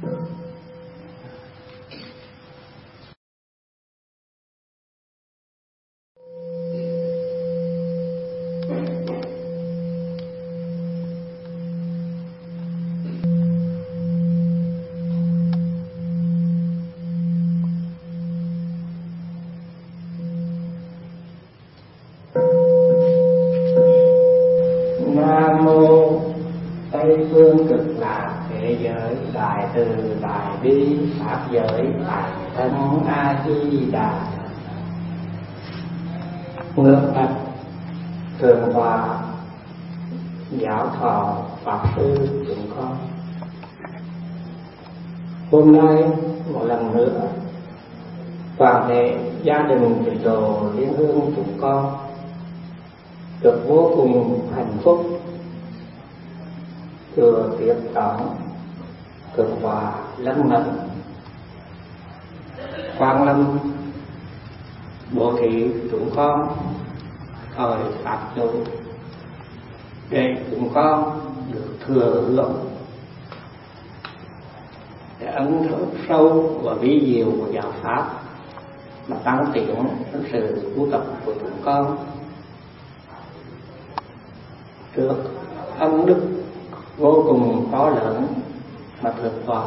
Nam mô Tây phương cực lạc thế giới đại từ đại bi pháp giới đại thân A Di Đà. Ngược bạch thượng tọa giáo thọ pháp sư chúng con, hôm nay một lần nữa toàn thể gia đình Tịnh Độ Liên Hương chúng con được vô cùng hạnh phúc thừa tiếp đón thượng tọa Lân Mẫn Quang Lâm bố thí chúng con thời pháp độ để chúng con được thừa hưởng để ấn thở sâu và vi diệu của giáo pháp mà tăng tiến sự tu tập của chúng con trước ân đức vô cùng to lớn mà thượng tọa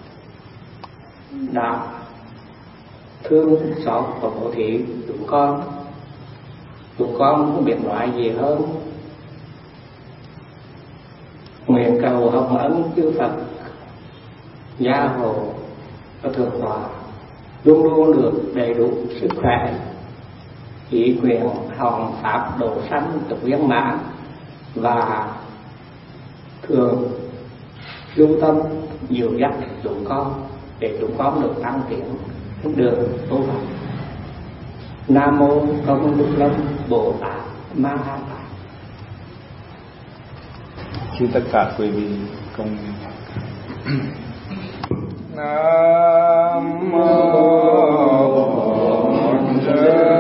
đã thương xót và bố thí chúng con không biết nói gì hơn. Nguyện cầu hồng ân chư Phật gia hộ cho thượng tọa luôn luôn được đầy đủ sức khỏe, ý quyền hồng pháp độ sanh được viên mãn và thường lưu tâm dìu dắt chúng con để chúng con được tăng tiến đường tu hành. Nam mô Công Đức Lâm Bồ Tát Ma Ha Tát. Xin tất cả quý vị cùng Nam mô Bổn Sư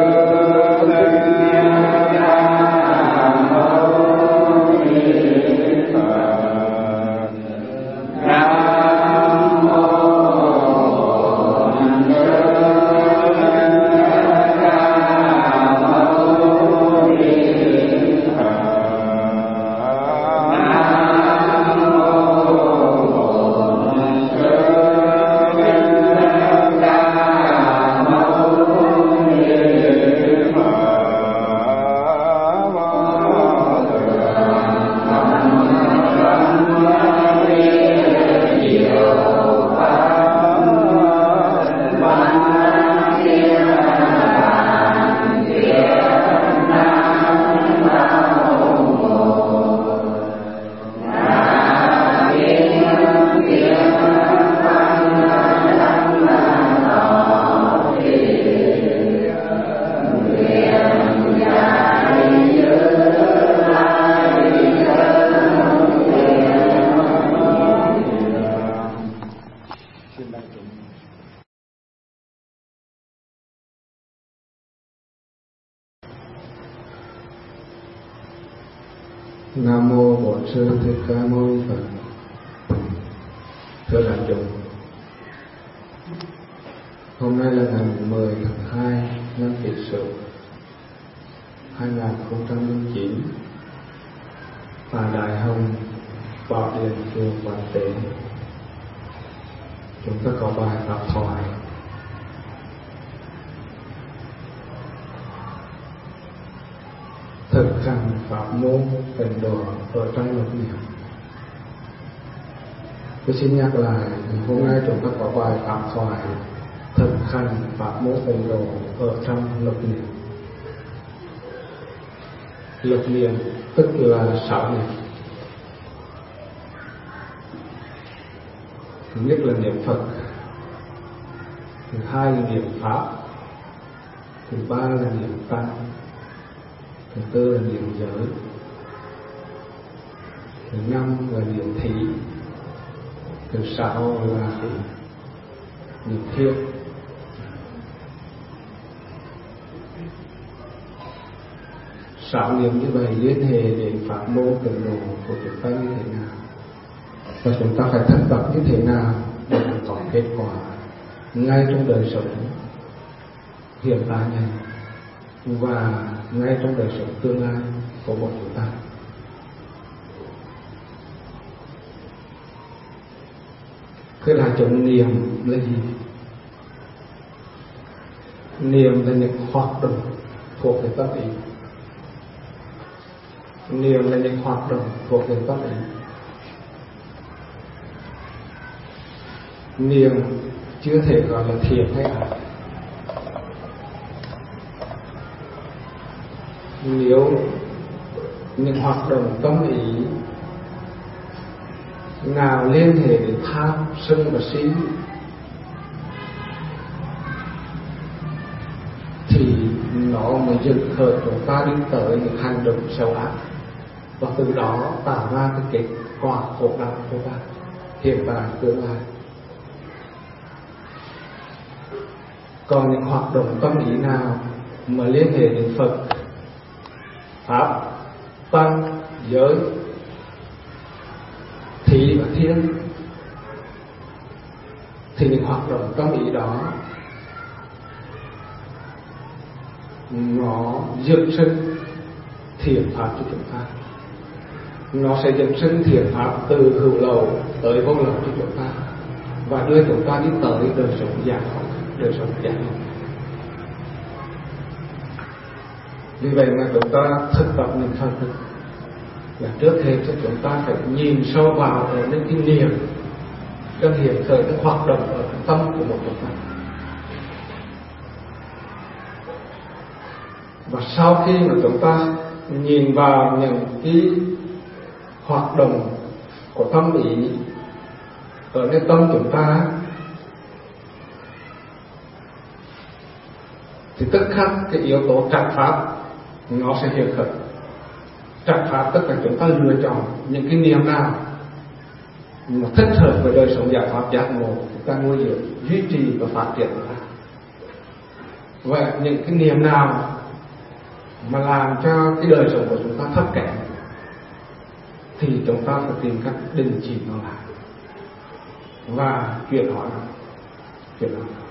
Nam mô Bổn Sư Thích Ca Mâu Ni Phật. Thưa đại chúng, hôm nay là ngày 10 tháng 2 năm Kỷ Sửu 2009 và Đại Hồng Bảo Điện Chùa Quán Tế. Chúng ta có bài pháp thoại thực hành pháp môn tịnh độ ở trong lục niệm. Tôi xin nhắc lại, hôm nay chúng ta có bài pháp thoại thực hành pháp môn tịnh độ ở trong lục niệm. Lục niệm tức là 6 niệm. Thứ nhất là niệm Phật, thứ hai là niệm Pháp, thứ ba là niệm Tăng, thứ tư là niệm giới, thứ năm là niệm thí, thứ sáu là niệm thiết. Sáu niệm như vậy liên hệ đến pháp môn tịnh độ của chúng ta như thế nào, và chúng ta phải thân tập như thế nào để có kết quả ngay trong đời sống hiện tại này và ngay trong đời sống tương lai của bọn chúng ta. Cái là chủng niệm là gì? Niệm là những hoạt động thuộc về tâm ý. Niệm là những hoạt động thuộc về tâm ý. Niệm chưa thể gọi là thiện hay ác. Nếu những hoạt động tâm ý nào liên hệ đến tham, sân và si thì nó mới dựng khởi chúng ta đi tới những hành động xấu ác, và từ đó tạo ra cái kết quả khổ đau của ta hiện tại tương lai. Còn những hoạt động tâm ý nào mà liên hệ đến Phật, Pháp, Tăng, giới, Thí và Thiên thì những hoạt động tâm ý đó nó dựng sinh thiện pháp cho chúng ta. Nó sẽ dựng sinh thiện pháp từ hữu lậu tới vô lậu cho chúng ta và đưa chúng ta đi tới đời sống giải thoát, đời sống giải thoát. Vì vậy mà chúng ta thực tập niệm Phật là trước hết cho chúng ta phải nhìn sâu vào ở những cái niệm đang hiện khởi những hoạt động ở tâm của một chúng ta. Và sau khi mà chúng ta nhìn vào những cái hoạt động của tâm ý ở nơi tâm chúng ta thì tức khắc cái yếu tố trạch pháp nó sẽ hiện khởi. Trạch pháp tất cả chúng ta lựa chọn những cái niệm nào mà thích hợp với đời sống giải thoát giác ngộ, chúng ta nuôi dưỡng, duy trì và phát triển nó. Và những cái niệm nào mà làm cho cái đời sống của chúng ta thấp kém thì chúng ta phải tìm cách đình chỉ nó lại và chuyển hóa nó.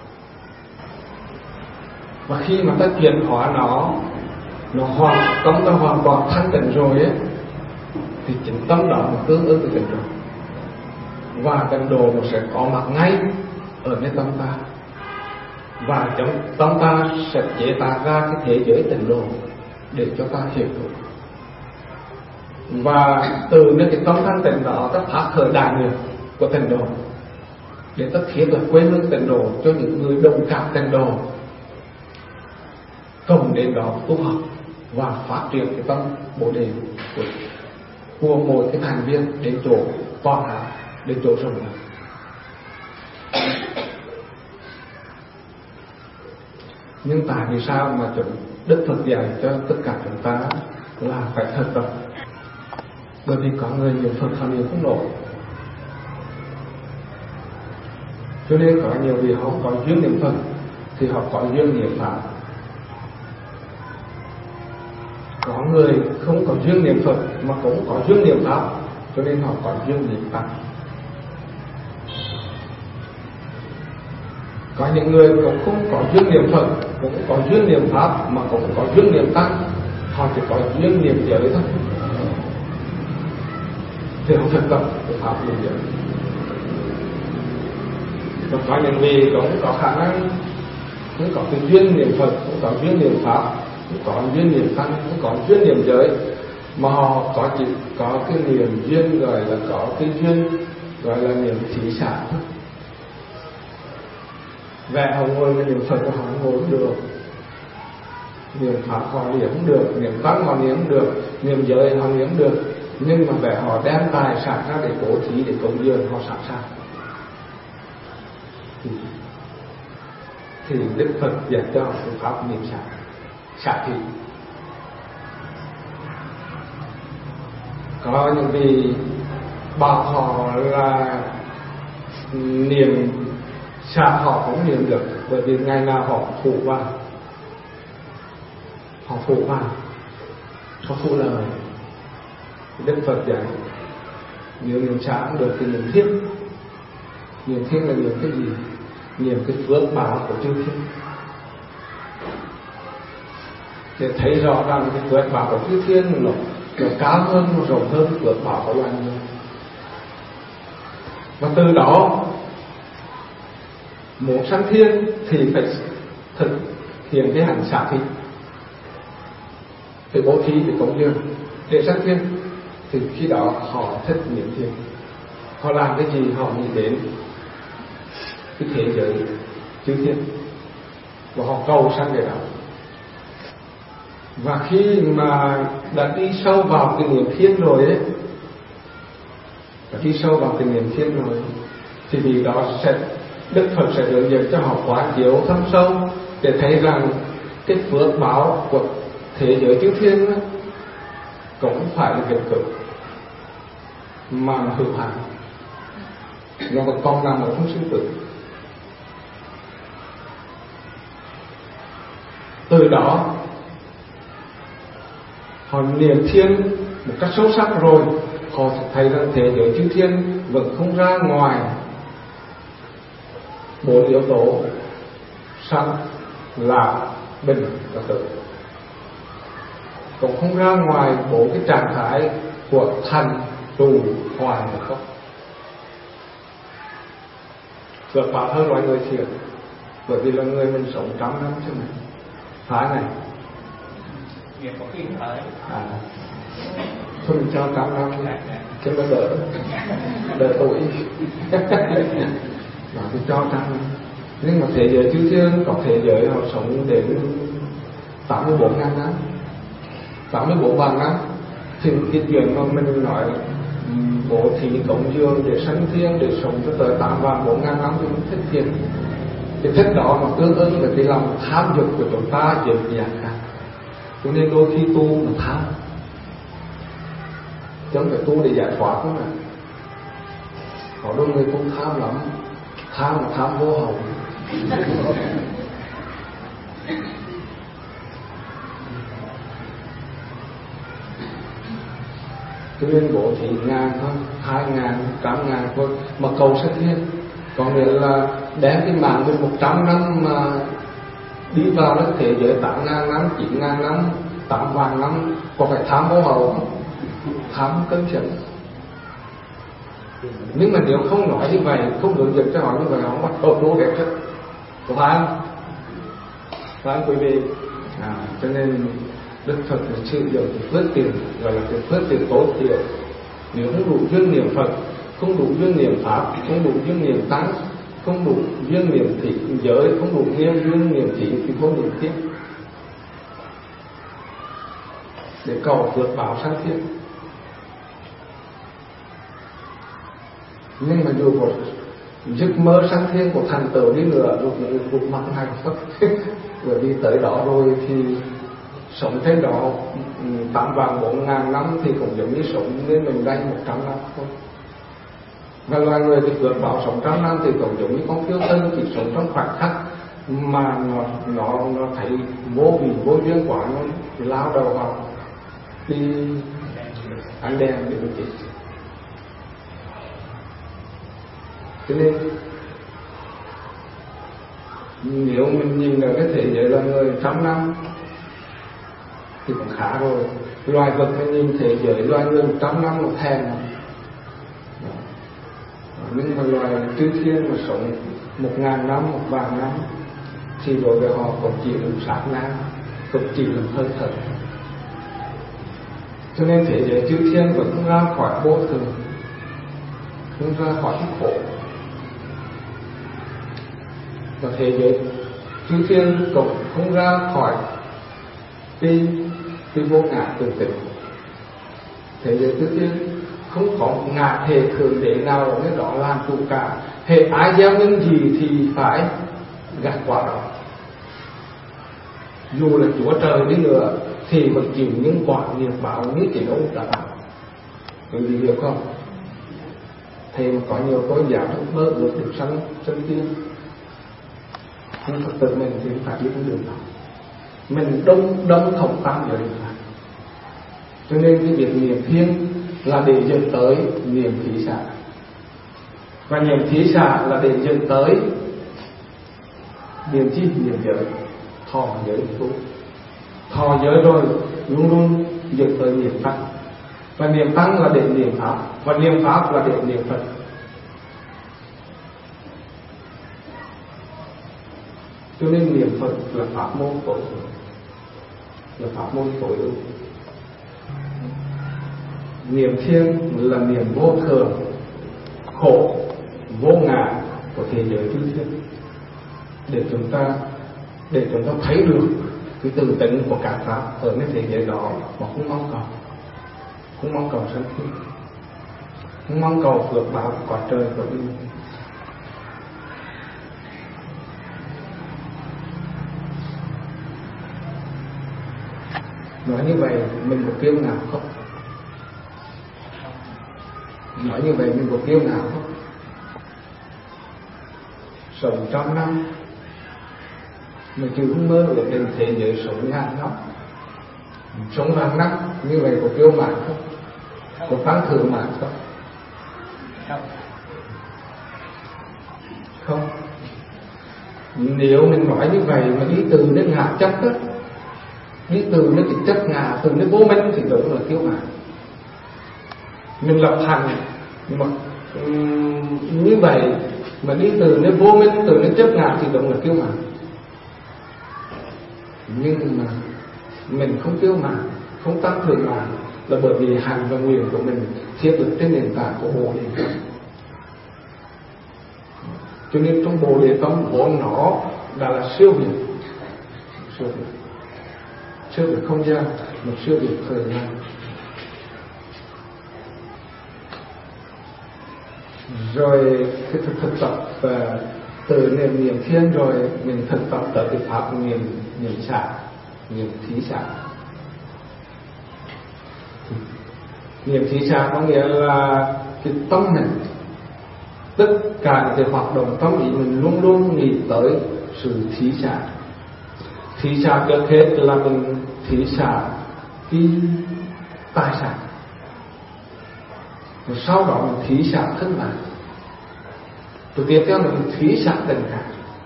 Và khi mà ta chuyển hóa nó tâm ta hoàn toàn thanh tịnh rồi ấy, thì chính tâm đó nó tương ứng với tịnh độ, và tịnh độ nó sẽ có mặt ngay ở nơi tâm ta, và trong tâm ta sẽ chế tạo ra cái thế giới tịnh độ để cho ta hiểu được. Và từ nơi cái tâm thanh tịnh đó ta phát khởi đại nguyện của tịnh độ để ta thiết lập quê hương tịnh độ cho những người đồng cảm tịnh độ cùng đến đó tu học và phát triển cái tâm bồ đề của mỗi cái thành viên đến chỗ toàn hảo, đến chỗ rộng lớn. Nhưng tại vì sao mà Đức Phật dạy cho tất cả chúng ta là phải thực tập? Bởi vì có người niệm Phật họ niệm không nổi, cho nên có nhiều vị họ không có duyên niệm Phật thì họ có duyên niệm Pháp. Có người không có duyên niệm Phật mà cũng có duyên niệm Pháp, cho nên họ có duyên niệm Tăng. Có những người cũng không có duyên niệm Phật, cũng có duyên niệm Pháp mà cũng có duyên niệm Tăng, họ chỉ có duyên niệm giới thôi thì họ thực tập cái pháp niệm giới. Và có những vị cũng có khả năng cũng có cái duyên niệm Phật, cũng có duyên niệm Pháp, cũng có duyên niệm Tăng, cũng có duyên niệm giới, mà họ chỉ có cái niệm duyên gọi là có cái duyên gọi là niệm thí sản thôi. Vậy họ ngồi với niệm Phật của họ ngồi cũng được, niệm Pháp họ niệm cũng được, niệm Tăng họ niệm cũng được, niệm giới họ niệm cũng được, nhưng mà về họ đem tài sản ra để bố thí, để cúng dường họ sẵn sàng. Thì Đức Phật dạy cho phương pháp niệm xả thị. Có những vị bảo họ là niệm xả họ không niệm được, bởi vì ngày nào họ phụ vào, họ phụ lời. Đức Phật dạy nếu niệm xả không được thì niệm thiết, Niệm thiên là niệm cái gì? Niệm cái phước báo của chư thiên, để thấy rõ ràng cái phước báo của chư thiên nó cao hơn, nó rộng hơn phước báo của loài người. Và từ đó muốn sanh thiên thì phải thực hiện cái hành xả thị, phải bố thí, phải cống dường để sanh thiên. Thì khi đó họ thích niệm thiên, họ làm cái gì họ nghĩ đến cái thế giới chư thiên và họ cầu sanh cái đó. Và khi mà đã đi sâu vào cái niệm thiên rồi ấy, đi sâu vào cái niệm thiên rồi thì vì đó Đức Phật sẽ hướng dẫn cho họ quán chiếu thâm sâu để thấy rằng cái phước báo của thế giới chư thiên đó, cũng không phải là việc cực mà hữu hạn, nó còn nằm ở trong sinh tử. Từ đó họ niệm thiên một cách sâu sắc rồi, họ sẽ thấy rằng thế giới chư thiên vẫn không ra ngoài 4 yếu tố sanh, lạc, bình và tử, cũng không ra ngoài 4 cái trạng thái của thành, trụ, hoài và không. Vượt bạc hơn loài người thiệt, bởi vì là người mình sống 100 năm chứ này, phải này. Nghiệp có khi phải. Thôi mình cho 100 năm cho nó đỡ tuổi. Đó thì cho 100 năm. Nhưng mà thế giới chư thiên có thế giới họ sống đến 84.000 năm, 84.000 năm. Thì cái chuyện mà mình nói bố thí cống dường để sanh thiên, để sống cho tới 84.000 năm thì mình thích thiệt. Cái thích đó nó tương ứng với cái lòng tham dục của chúng ta dễ dàng cả. Cho nên đôi khi tu mà tham, chứ không phải tu để giải thoát nữa. Có đôi người cũng tham lắm, tham là tham vô hậu. Cho nên bố thí 1.000 thôi, 2.000, 100.000 thôi mà cầu sanh thiên. Còn nghĩa là đem cái mạng mình 100 năm mà đi vào đến thế giới 8.000 năm, 9.000 năm, 8.000 năm, có phải tham vô hậu không? Tham cân chấn. Nhưng mà nếu không nói như vậy, không hướng dẫn cho họ như vậy, họ bắt đầu đố đẹp chất. Có phải không? Phải không quý vị? Cho nên Đức Phật sử dụng cái phước tiền gọi là cái phước tiền tối thiểu. Nếu không đủ duyên niệm Phật, không đủ duyên niệm Pháp, không đủ duyên niệm Tăng, không đủ duyên niệm thị giới, không đủ duyên niệm thị thì không niệm tiếp để cầu vượt báo sanh thiên. Nhưng mà dù có giấc mơ sanh thiên của thành tựu đi nữa, một mặt hạnh phúc bởi vì tới đó rồi thì sống trên đó 84.000 năm thì cũng giống như sống nên mình đây 100 năm thôi. Và loài người thì vượt bảo sống 100 năm thì cũng giống như con phiêu thân, chỉ sống trong khoảnh khắc mà nó thấy vô vị vô duyên quá, nó lao đầu vào đi ánh đèn để nó chết. Cho nên nếu mình nhìn ở cái thế giới là người 100 năm thì cũng khá rồi. Loài vật mình nhìn thế giới loài người 100 năm một thèm. Nhưng mà loài chư thiên mà sống 1.000 năm, 1.000 năm thì đối với họ cũng chỉ là sát na, cũng chỉ là hơi thở. Cho nên thế giới chư thiên vẫn không ra khỏi vô thường, không ra khỏi cái khổ. Và thế giới chư thiên cũng không ra khỏi cái vô ngã tự tịnh. Thế giới chư thiên không có ngã thể thượng đế nào ở nơi đó làm chủ cả. Hệ ai gieo những gì thì phải gặt quả đó. Dù là Chúa Trời đi nữa thì vẫn chịu những quả nghiệp báo như chính ông đã làm. Quý vị hiểu không? Thì có nhiều tôi giáo mơ ước được sanh tiên, nhưng thật tự mình thì phải đi con đường đó. Mình đông thống tam giới phải. Cho nên cái việc niệm thiên là để dẫn tới niệm thị sản. Và niệm thí xả là để dẫn tới niệm chi? Niệm giới, thọ giới tu. Thọ giới rồi luôn luôn dẫn tới niệm tăng. Và niệm tăng là để niệm pháp, và niệm pháp là để niệm Phật. Cho nên niệm Phật là pháp môn tối ưu, là pháp môn tối ưu. Niệm Thiên là niệm vô thường, khổ, vô ngã của thế giới chư thiên, để chúng ta thấy được cái từ tính của cả pháp ở cái thế giới đó, mà không mong cầu sanh khí, không mong cầu phước báo của cõi trời của mình. Nói như vậy mình có kiêu ngạo không? Nói như vậy mình có kiêu ngạo không? Sống 100 năm mà chứ không mơ được đến thế giới sống ngàn năm, sống ngàn năm như vậy có kiêu mạn không? Có tăng thưởng mạn không? Không. Nếu mình nói như vậy mà đi từ đến ngã chấp đó, đi từ đến cái chấp ngã, từ đến vô minh thì đúng là kiêu mạn. Mình lập hành mà như vậy mà đi từ đến vô minh, từ đến chấp ngã thì đúng là kiêu mạn. Nhưng mà mình không kiêu mạn, không tăng thưởng mạn là bởi vì hành và nguyện của mình thiết lập trên nền tảng của Bồ Đề Tâm. Cho nên trong Bồ Đề Tâm vốn nó đã là siêu việt không gian, một siêu việt thời gian. Rồi cái thực tập và từ niệm Thiên rồi mình thực tập tới cái pháp niệm xả, niệm thí xả. Niệm thí xả có nghĩa là cái tâm mình, tất cả những cái hoạt động tâm ý mình luôn luôn nghĩ tới sự thí xả. Thí xả trước hết là mình thí xả cái tài sản, rồi sau đó mình thí xả thân mạng, rồi tiếp theo là mình thí xả tình cảm,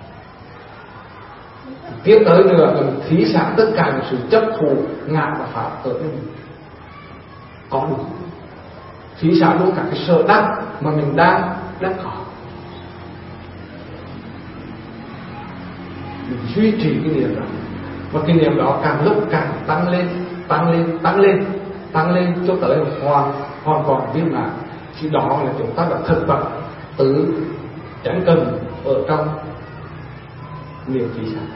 tiếp tới nữa là mình thí xả tất cả những sự chấp thù ngã và pháp ở bên mình. Có đủ thí xả luôn cả cái sở đắc mà mình đang có, mình duy trì cái niệm đó, và cái niệm đó càng lúc càng tăng lên cho tới hoàn toàn viên mãn. Thì đó là chúng ta đã thực tập tứ chánh cần ở trong niệm thí xả.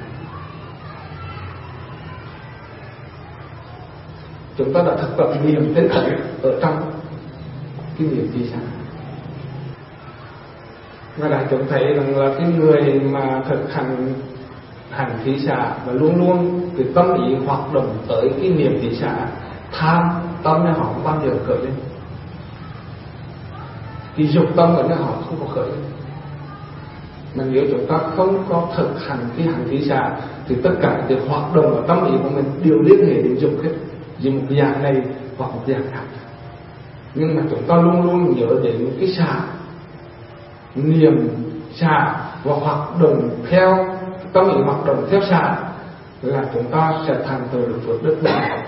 Chúng ta đã thực tập niệm đến tận ở trong cái niệm thí xả. Và đại chúng thấy rằng là cái người mà thực hành thí xả và luôn luôn cái tâm ý hoạt động tới cái niệm thí xả, tham tâm này họ không bao giờ khởi lên, cái dục tâm ở nơi họ không có khởi lên. Mà nếu chúng ta không có thực hành cái hành thí xả thì tất cả cái hoạt động và tâm ý của mình đều liên hệ đến dục hết, vì một dạng này hoặc một dạng khác. Nhưng mà chúng ta luôn luôn nhớ đến cái xả, niệm xả và hoạt động theo tâm ý, hoạt động theo xả là chúng ta sẽ thành tựu được phước đức bổn đạo.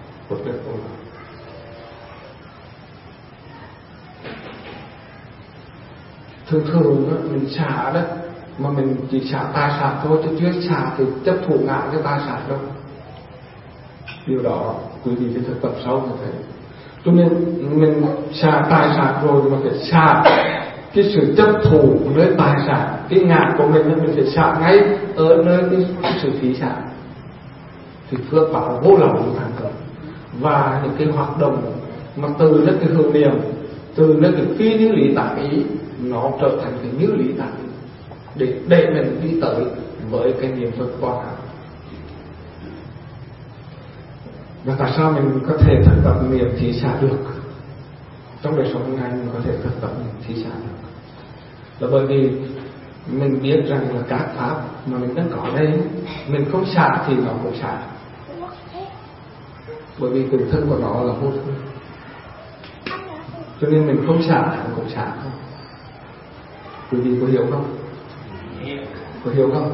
Thường mình xả đó mà mình chỉ xả tài sản thôi, chứ chưa xả thì chấp thủ ngã cái tài sản đâu. Điều đó quý vị phải thực tập sâu như thế. Cho nên mình xả tài sản rồi mà phải xả cái sự chấp thủ với tài sản, cái ngã của mình phải xả ngay ở nơi cái sự thí xả, thì phước báo vô lòng được thành công. Và những cái hoạt động mà từ nó cái hương niệm, từ nó cái phi như lý tạng ý, nó trở thành cái như lý tạng ý để mình đi tới với cái niệm Phật quan hạnh. Và tại sao mình có thể thực tập niệm thí xả được trong đời sống hôm nay? Mình có thể thực tập niệm thí xả được là bởi vì mình biết rằng là các pháp mà mình đang có đây, mình không xả thì nó cũng xả, bởi vì tự thân của nó là vô thường. Cho nên mình không xả thì cũng xả không. Quý vị có hiểu không? Có hiểu không?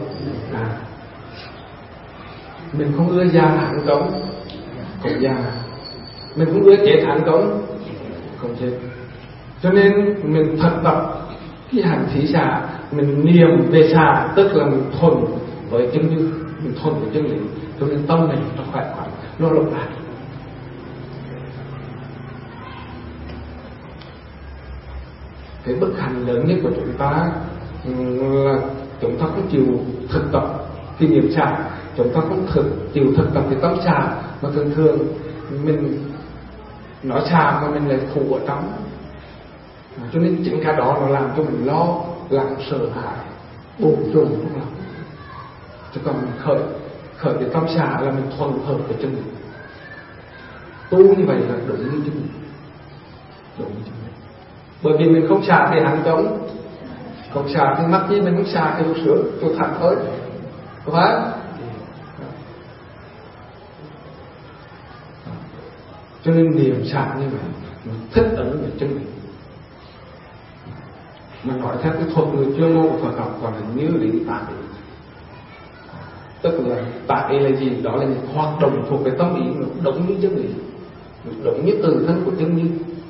Mình không ưa già hạng cống, không già. Mình không ưa chết hạng cống, không chết. Cho nên mình thực tập cái hành thí xả, mình niệm về xả, tức là mình thuần với chân như, mình thuần với chân lý. Cho nên tâm mình nó khỏe khoắn, nó lộng lạc. Cái bức hành lớn nhất của chúng ta là chúng ta không chịu thực tập cái niệm xả, chúng ta không chịu thực tập cái tâm xả, mà thường thường mình nói xả mà mình lại phụ ở trong. Cho nên chính cái đó nó làm cho mình lo lắng, sợ hãi, bồn chồn trong lòng. Chứ còn mình khởi cái tâm xả là mình thuần hợp với chân lý. Tu như vậy là đúng như chân lý, đúng như chân lý. Bởi vì mình không xả thì hắn cống, không xả thì mắc gì mình không xả thì nó sướng, tôi thẳng thôi, có phải? Cho nên niệm xả như vậy nó thích ứng với chân lý. Mà nói theo cái thuật ngữ chuyên môn của Phật học còn là như lý tạ ý. Tức là tạ ý là gì? Đó là những hoạt động thuộc về tâm ý, nó đúng như chân lý, đúng như tự thân của chân như.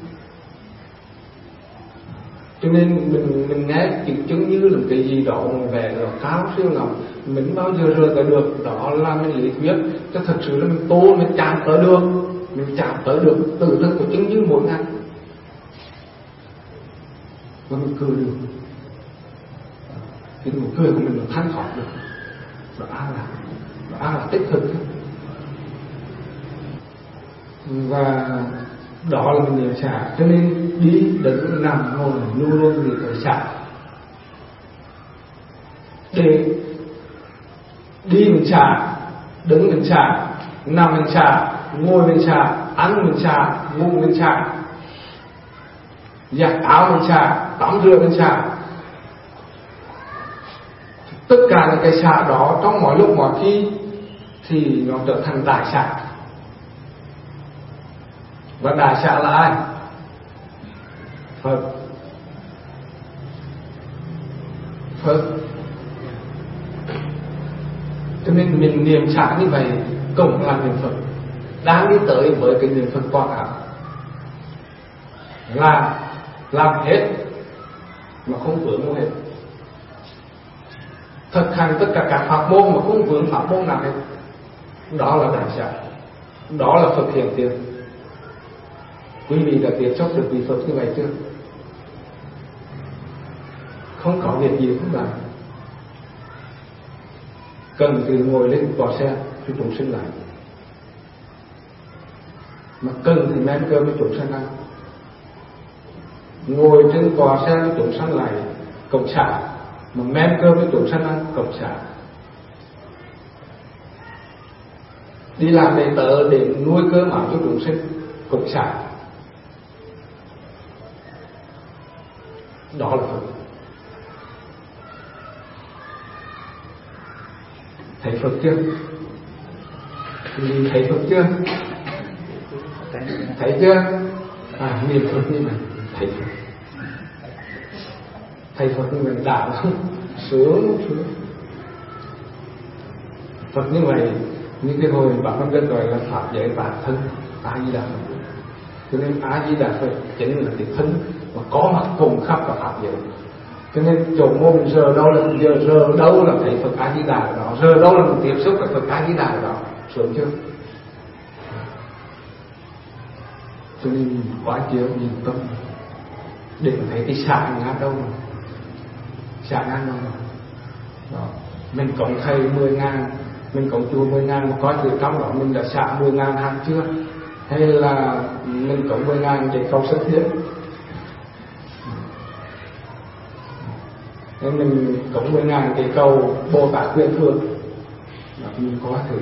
Cho nên mình nghe chữ chân như là cái gì đó về là cao siêu ngầm, mình bao giờ rời tới được, đó là mình lý thuyết. Cho thật sự là mình tu, mình chạm tới được, mình chạm tới được tự thân của chân như mỗi ngày. Và mình cười được, cái nụ cười của mình nó thanh thoát được, nó an lạc tích thực. Và đó là mình niệm xả. Cho nên đi, đứng, nằm, ngồi luôn luôn nghĩ tới xả. Để đi mình xả, đứng mình xả, nằm mình xả, ngồi mình xả, ăn mình xả, ngủ mình xả, giặt áo mình xả, tắm rửa mình xả. Tất cả những cái xả đó trong mọi lúc mọi khi thì nó trở thành đại xả. Và đại xả là ai? Phật. Cho nên mình niệm xả như vậy cũng là niệm Phật. Đang đi tới với cái niệm Phật quảng hảo, làm hết mà không vướng hết, thực hành tất cả các pháp môn mà không vướng pháp môn nào hết. Đó là đại xả, đó là Phật hiện tiền. Quý vị đã tiếp xúc được vị Phật như vậy chưa? Không có việc gì không làm, cần thì ngồi lên tòa xe cho chúng sinh lại, mà cần thì men cơm với chúng sinh ăn. Ngồi trên tòa xe với chúng sanh lại cộng xả, mà men cơm với chúng sanh ăn cộng xả. Đi làm đầy tớ để nuôi cơm áo cho chúng sinh cộng xả. Đó là Phật. Thấy Phật chưa? Thấy Phật chưa? Thấy chưa? Niệm Phật như này, thấy Phật. Thấy Phật như vậy đã lắm, sướng. Phật như vậy, như cái hồi Bác Văn Dân gọi là Pháp giới bản thân A-di-đà Phật. Cho nên A-di-đà Phật chính là cái thân mà có mặt cùng khắp cả Pháp giới. Cho nên chỗ mô mình giờ đâu là thấy Phật A-di-đà đó, giờ đâu là mình tiếp xúc với Phật A-di-đà đó, sướng chưa? Cho nên quá chiếu nhìn tâm để mà thấy cái xả ngã đâu mà xả ngã đâu mà đó. Mình cộng thầy 10.000, mình cộng chùa 10.000, mà coi thử trong đó mình đã xả 10.000 hạt chưa, hay là mình cộng 10.000 để cầu sân thiết. Nên mình cộng 10.000 để cầu Bồ Tát quyền thường, mình có thử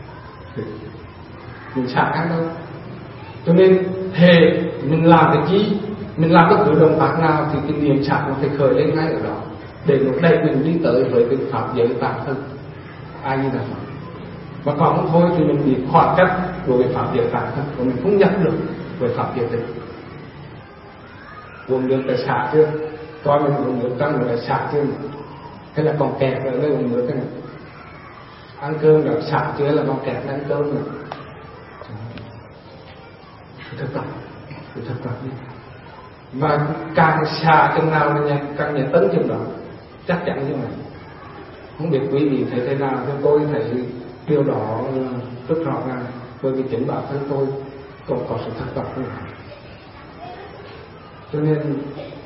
mình xả ngã đâu. Cho nên hệ mình làm cái chi, mình làm bất cứ động tác nào thì cái niệm xả nó phải khởi lên ngay ở đó, để nó đẩy mình đi tới với cái pháp giới bản thân ai như là mà còn không thôi thì mình bị khoảng cách đối với pháp giới bản thân, và mình không nhận được với pháp giới tịch. Gồm được cái xả chưa? coi mình uống nước trong là sạc chứ, cái là còn kẹt rồi lấy uống nước cái này. Ăn cơm là sạc chứ là còn kẹt ăn cơm rồi. Thực tập đi. Và càng xa chừng nào là càng nhẹ tấn chừng đó, chắc chắn như vậy. Không biết quý vị thấy thế nào, nhưng tôi thấy điều đó rất rõ ràng, bởi vì chính bản thân tôi còn có sự thực tập như vậy. Cho nên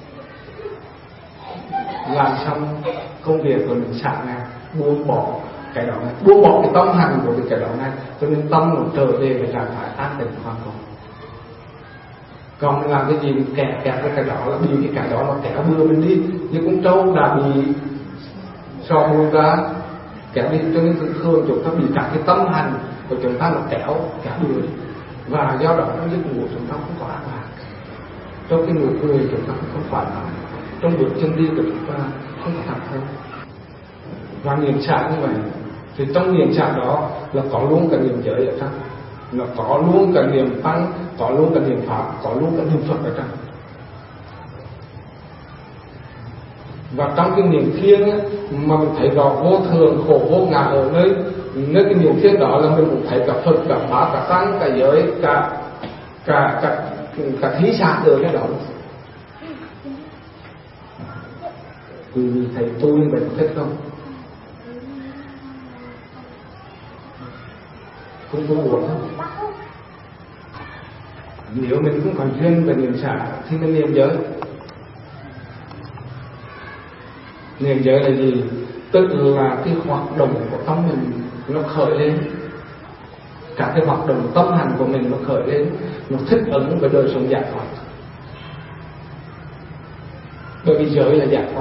làm xong công việc rồi mình xả ngang, buông bỏ cái đó này, buông bỏ cái tâm hành của cái đó này, cho nên tâm nó trở về cái trạng thái an tĩnh hoàn toàn. Còn mình làm cái gì mình kẹt cái đó là bị cái đó nó kéo đưa mình đi, như con trâu đã bị sò mùi ra kéo đi, cho nên thường chúng ta bị cả cái tâm hành của chúng ta nó kéo đưa đi, và do đó trong giấc ngủ chúng ta không có an lạc, trong cái nụ cười chúng ta không thoải mái, trong bước chân đi của chúng ta không có thẳng hơn. Và niệm xả như vậy thì trong niệm xả đó là có luôn cả niệm giới ở trong, nó có luôn cả niệm tăng, có luôn cả niệm pháp, có luôn cả niệm Phật ở trong. Và trong cái niệm thiêng ấy, mà mình thấy rõ vô thường khổ vô ngã ở nơi cái niệm thiêng đó là mình cũng thấy cả Phật, cả pháp, cả tăng, cả giới, cả thí sản ở cái đó. Vì thầy tôi mình thích không? Không tu buồn không? Nếu mình cũng còn duyên về niệm xả thì mình niệm giới. Niệm giới là gì? Tức là cái hoạt động của tâm mình nó khởi lên, cả cái hoạt động tâm hành của mình nó khởi lên, nó thích ứng với đời sống giải thoát. Bởi vì giới là giải thoát,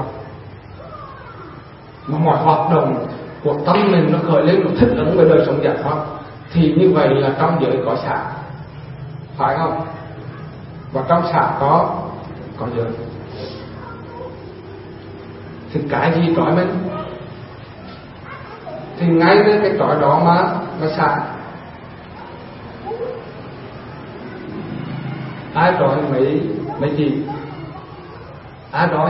mà mọi hoạt động của tâm mình nó khởi lên, nó thích ứng với đời sống giải thoát, thì như vậy là trong giới có xả, phải không? Và trong xả có giới. Thì cái gì trói mình thì ngay với cái trói đó mà xả. Ai trói mấy gì? Ai trói?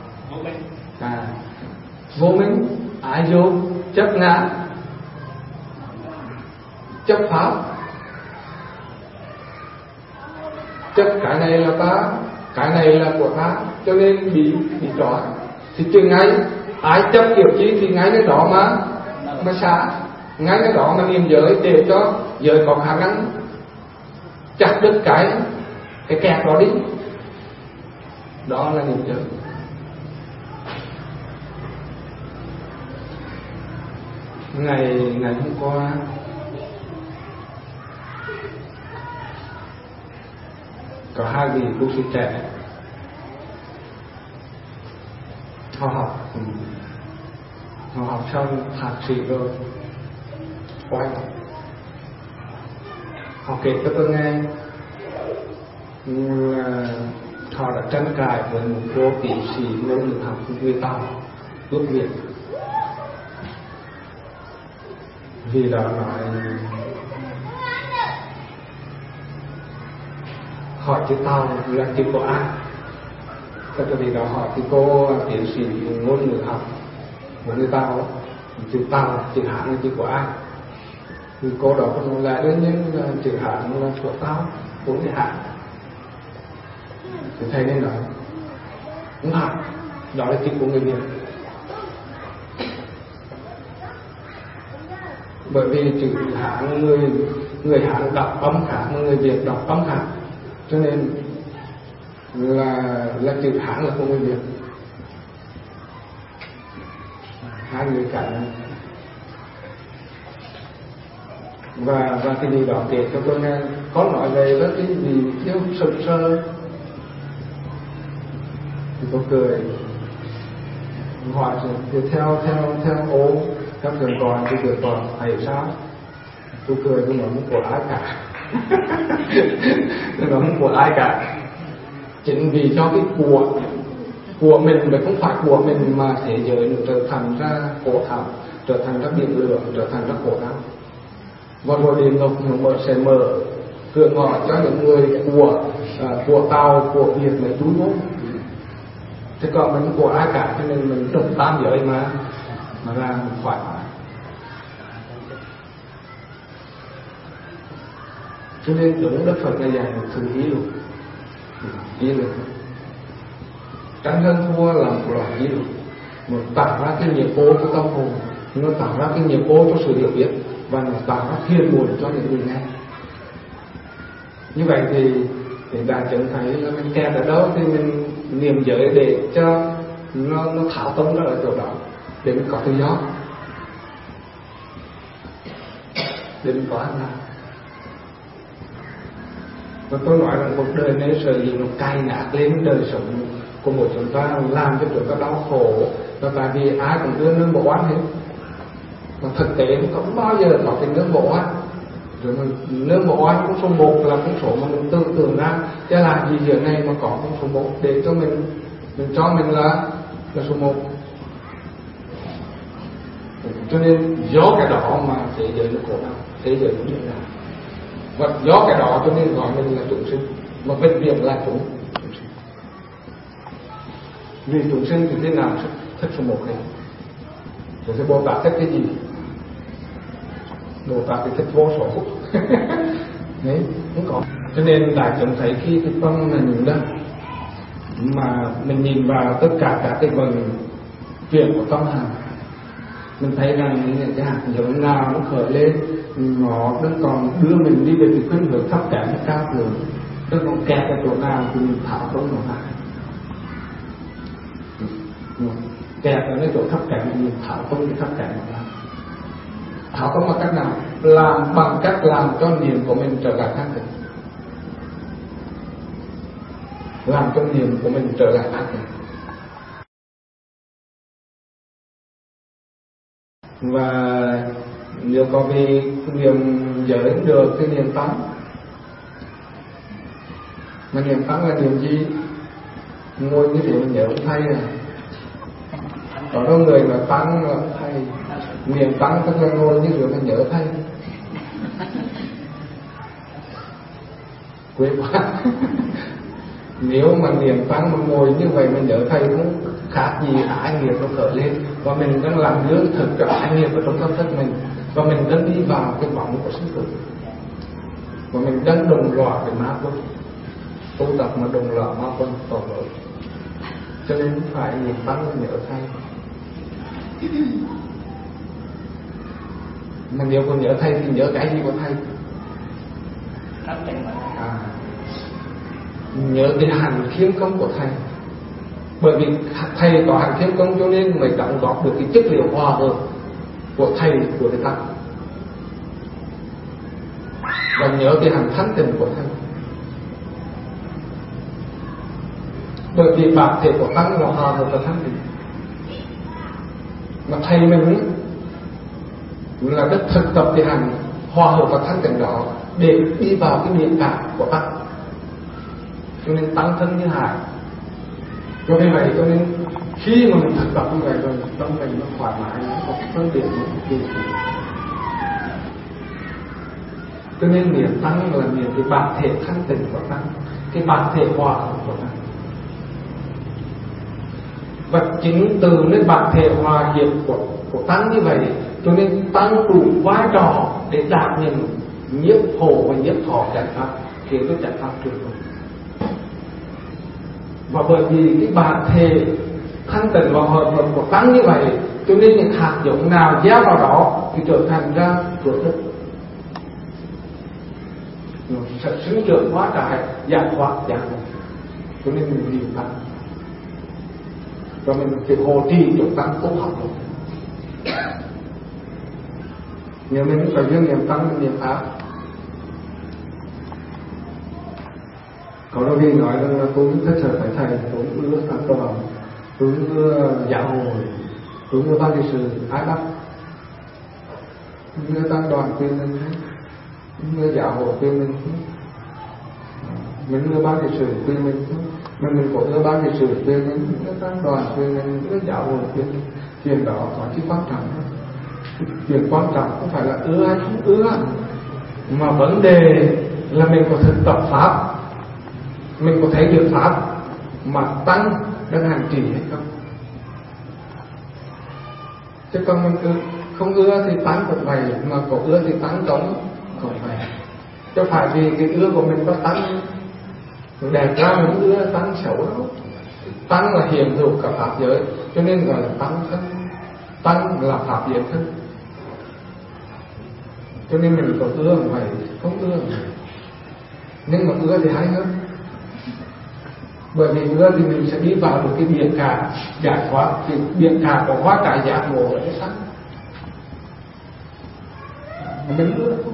Vô minh. Ai vô? Chấp ngã, chấp pháp, chấp cái này là ta, cái này là của ta, cho nên bị trói. Thì chừng ngay ai chấp kiểu chi thì ngay cái đó mà xả, ngay cái đó mà niệm giới để cho giới có khả năng chặt đứt cái kẹt đó đi. Đó là niệm giới. Ngày hôm qua có hai vị tu sĩ trẻ họ học xong thạc sĩ rồi quay họ kể cho tôi nghe là họ đã tranh cãi với một cô kỹ sĩ ngôn ngữ học người Tàu gốc Việt, vì đó nói hỏi chữ Tàu là chữ của ai. Tại vì đó hỏi thì cô tiến sĩ ngôn ngữ học của người Tàu, chữ Tàu, chữ Hán là chữ của ai. Thì cô đó cũng là đương nhiên là chữ Hán là của Tàu, của người Hán. Thì thầy nên nói đúng hẳn, đó là chữ của người Việt. Bởi vì chữ Hán người Hán đọc âm khác, người Việt đọc âm khác, cho nên là chữ Hán là của người Việt. Hai người cả. Và cái gì đó kể cho tôi nghe, có nói về với cái gì thiếu sực sơ thì tôi cười, hỏi thì theo ố theo trường toàn thì trường toàn thầy sao? Tôi cười, tôi nói không của ai cả. Tôi nói không của ai cả. Chính vì cho cái của mình mà không phải của mình mà thế giới nó trở thành ra khổ thảm, trở thành ra biển lửa, trở thành ra khổ đau. Và rồi địa ngục nó sẽ mở cửa ngõ cho những người của Tàu, của Việt mới trú vô. Thế còn mình của ai cả, cho nên mình đụng tam giới mà ra mình thoải mái. Cho nên đúng Đức Phật này dạy một thứ ý luật tránh hơn thua là một loại ý luật, nó tạo ra cái nghiệp ô cho tâm hồn, nó tạo ra cái nghiệp ô cho sự hiểu biết, và nó tạo ra phiền muộn cho những người nghe. Như vậy thì đại chúng thấy là mình kẹt ở đâu thì mình niệm giới để cho nó thảo tông ra ở chỗ đó, để mình có tự do, để mình có ăn làm. Và tôi nói rằng cuộc đời này sở dĩ nó cay nát lên đời sống của mỗi chúng ta, làm cho chúng ta đau khổ, và tại vì ai cũng đưa nương bộ oán hết. Mà thực tế nó không bao giờ có cái nương bộ oán. Rồi nương bộ oán con số 1 là con số mà mình tư tưởng ra, chứ làm gì giờ này mà có con số 1 để cho mình cho mình là số 1. Cho nên do cái đó mà thế giới nó khổ đau, thế giới nó như nào. Và do cái đó cho nên gọi mình là chúng sinh, mà bệnh viện là chúng sinh. Vì chúng sinh thì thế nào thích số 1 này. Rồi thì Bồ Tát thích cái gì? Bồ Tát thì thích vô số phúc. Đấy, không có. Cho nên đại chúng thấy khi cái tâm mình đó mà mình nhìn vào tất cả các cái vận chuyển của tâm hành, mình thấy rằng những cái hạt giống nào nó khởi lên, nó đang còn đưa mình đi về cái khuynh hướng thấp kém hay cao thượng, nó còn kẹt ở chỗ nào thì mình tháo không nó ra. Kẹt ở cái chỗ thấp kém thì mình tháo không cái thấp kém nó ra. Tháo không bằng cách nào? Làm bằng cách làm cho niệm của mình trở lại thanh tịnh. Làm cho niệm của mình trở lại thanh tịnh. Và nếu có vì niệm giới được cái niệm tánh, mà niệm tánh là niệm gì? Ngồi như thế mình nhớ ông thầy này. Có đôi người mà tánh là thầy, niệm tánh tức là ngồi như thế mình nhớ thầy. Quê quá. Nếu mà niệm tánh mà ngồi như vậy mình nhớ thầy cũng khác gì ái nghiệp nó khởi lên, và mình đang làm lương thực cho ái nghiệp ở trong tâm thức mình, và mình đang đi vào cái vòng của sinh tử, và mình đang đồng loạt với ma quân, tu tập mà đồng loạt ma quân tội lỗi. Cho nên phải niệm tánh nhớ thầy. Mà nếu còn nhớ thầy thì nhớ cái gì của thầy? Nhớ cái hành khiêm công của thầy. Bởi vì thầy có hành khiêm công cho nên mới đóng góp được cái chất liệu hòa hợp của thầy, của cái tăng. Và nhớ cái hành thanh tịnh của thầy. Bởi vì bản thể của tăng là hòa hợp và thanh tịnh. Mà thầy mình là đất thực tập cái hành hòa hợp và thanh tịnh đó để đi vào cái niệm cảm của tăng. Cho nên tăng thân như hải. Cho nên vậy, cho nên khi mà mình thực tập như vậy rồi, tâm mình nó thoải mái, nó có phân biệt một cái gì. Cho nên niệm tăng là niệm cái bản thể thanh tịnh của tăng, cái bản thể hòa hợp của tăng. Và chính từ nơi bản thể hòa hiệp của tăng như vậy, cho nên tăng đủ vai trò để đảm nhận nhiếp hộ và nhiếp thọ chánh pháp, khiến cho chánh pháp trường tồn. Và bởi vì cái bản thể thanh tịnh và hợp hợp của tăng như vậy, cho nên những hạt giống nào gieo vào đó thì trở thành ra ruột đất, nó sẽ sinh trưởng hóa trái, giải thoát giải thoát. Cho nên mình niệm tăng, và mình phải hộ trì chúng tăng tốt học rồi. Nếu mình phải dương niệm tăng, mình niệm pháp. Có đôi khi nói rằng là tôi rất sợ phải thầy, tôi ưa tăng đoàn, tôi ưa giáo hội, tôi ưa ban trị sự, ai bắt? Tôi ưa tăng đoàn quyền mình hết, tôi ưa giáo hội quyền mình hết, mình ưa ban trị sự quyền mình hết, mà mình có ưa ban trị sự quyền mình, ưa tăng đoàn quyền mình, ưa giáo hội quyền mình. Chuyện đó có chứ quan trọng không? Chuyện quan trọng không phải là ưa hay không ưa, mà vấn đề là mình có thực tập pháp, mình có thấy được pháp mà tăng đang hành trì hay không. Chứ còn mình cứ không ưa thì tán cũng vậy, mà có ưa thì tán cũng vậy. Chứ phải vì cái ưa của mình có tán đẹp ra mình ưa tán xấu đâu. Tán là hiện hữu cả pháp giới, cho nên gọi là tán thân. Tán là pháp giới thân. Cho nên mình có ưa vậy, không ưa vậy. Nhưng mà ưa thì hay hơn. Bởi vì ưa thì mình sẽ đi vào được cái biển cả giải thoát. Thì biển cả có hóa cả giác ngộ ở cái sắc. Mình ưa thôi.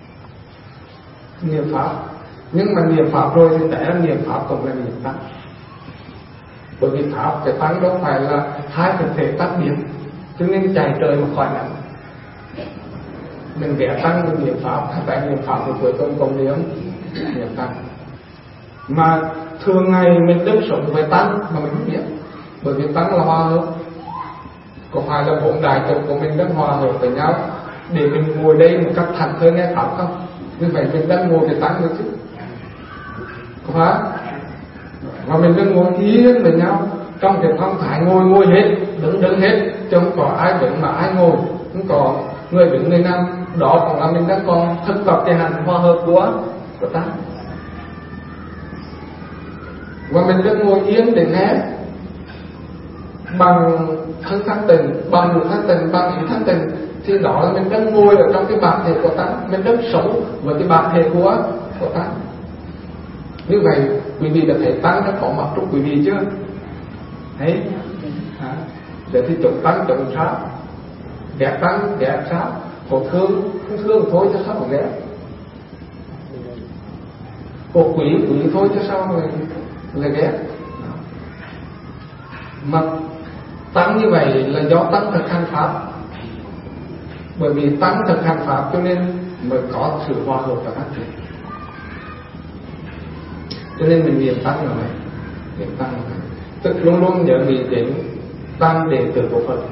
Niệm pháp. Nhưng mà niệm pháp rồi thì tại là niệm pháp cũng là niệm tánh. Bởi vì pháp cái tánh đâu phải là hai thực thể tách biệt, cho nên chạy trời mà khỏi nắng. Mình vẽ tăng với niệm pháp, tại niệm pháp thì với công niệm tăng. Mà thường ngày mình đứng sống với tăng mà mình không biết, bởi vì tăng là hòa hợp. Có phải là bốn đại tục của mình đang hòa hợp với nhau để mình ngồi đây một cách thẳng thơi nghe pháp không? Như vậy mình đang ngồi với tăng được chứ, có phải? Và mình đang ngồi yên với nhau trong cái phong thái ngồi hết, đứng hết, chứ không có ai đứng mà ai ngồi, không có người đứng người nằm. Đó cũng là mình đang còn thực tập cái hành hòa hợp của ta. Và mình đang ngồi yên để nghe bằng thân thanh tịnh, bằng đủ thanh tịnh, bằng ý thanh tịnh, thì đó là mình đang ngồi ở trong cái bản thể của ta, mình đang sống với cái bản thể của ta. Như vậy quý vị đã thấy tăng nó có mặt trong quý vị chưa? Thấy để thì chúng tăng chúng sao? Ghét tăng ghét sao? Có thương không thương thôi chứ sao mà ghét? Có quý thôi chứ sao mà ghét? Mà tăng như vậy là do tăng thực hành pháp. Bởi vì tăng thực hành pháp cho nên mới có sự hòa hợp và phát triển. Cho nên mình niệm tăng là vậy, niệm tăng là vậy. Tức luôn luôn nhớ nghĩ đến tăng đệ tử của Phật.